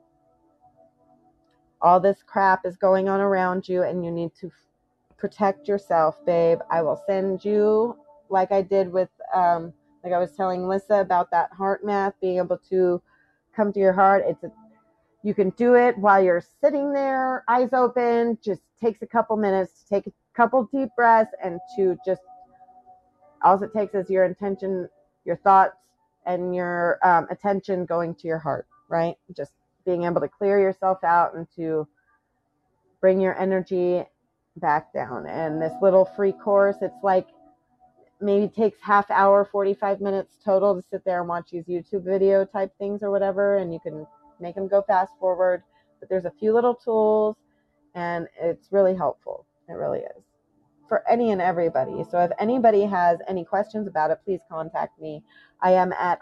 All this crap is going on around you, and you need to protect yourself, babe. I will send you, like I did with, like I was telling Lissa about that heart math, being able to come to your heart. You can do it while you're sitting there, eyes open. Just takes a couple minutes to take a couple deep breaths, and to just, all it takes is your intention, your thoughts, and your attention going to your heart, right? Just being able to clear yourself out and to bring your energy back down. And this little free course, it's like maybe takes half hour, 45 minutes total to sit there and watch these YouTube video type things or whatever, and you can make them go fast forward. But there's a few little tools, and it's really helpful. It really is. For any and everybody. So if anybody has any questions about it, please contact me. I am at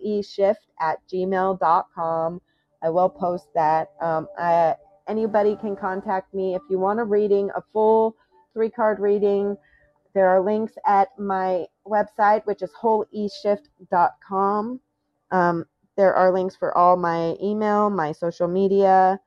wholeeshift@gmail.com. I will post that. Anybody can contact me if you want a reading, a full 3-card reading. There are links at my website, which is wholeeshift.com. There are links for all my email, my social media,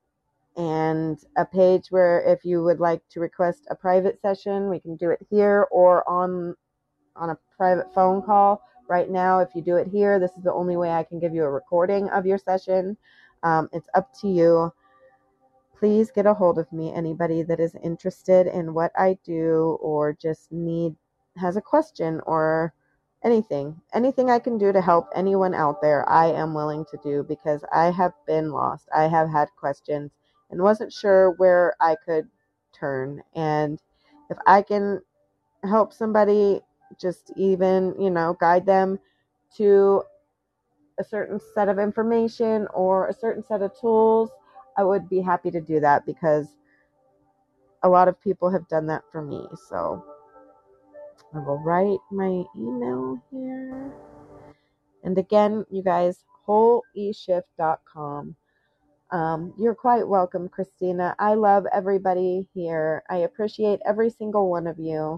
and a page where if you would like to request a private session, we can do it here or on a private phone call. Right now, if you do it here, this is the only way I can give you a recording of your session. It's up to you. Please get a hold of me. Anybody that is interested in what I do or just has a question or anything I can do to help anyone out there, I am willing to do, because I have been lost. I have had questions and wasn't sure where I could turn. And if I can help somebody, just even, guide them to a certain set of information or a certain set of tools, I would be happy to do that, because a lot of people have done that for me. So I will write my email here. And again, you guys, wholeeshift.com. You're quite welcome, Christina. I love everybody here. I appreciate every single one of you.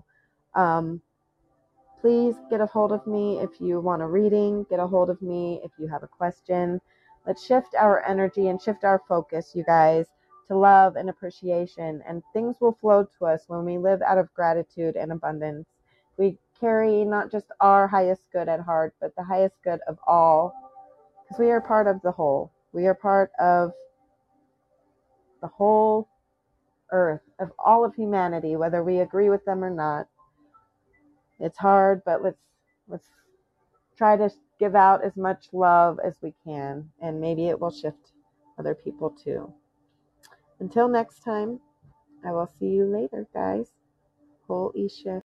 Please get a hold of me if you want a reading. Get a hold of me if you have a question. Let's shift our energy and shift our focus, you guys, to love and appreciation. And things will flow to us when we live out of gratitude and abundance. We carry not just our highest good at heart, but the highest good of all, because we are part of the whole. We are part of the whole earth, of all of humanity, whether we agree with them or not. It's hard, but let's try to give out as much love as we can, and maybe it will shift other people too. Until next time, I will see you later, guys. Whole Eshift.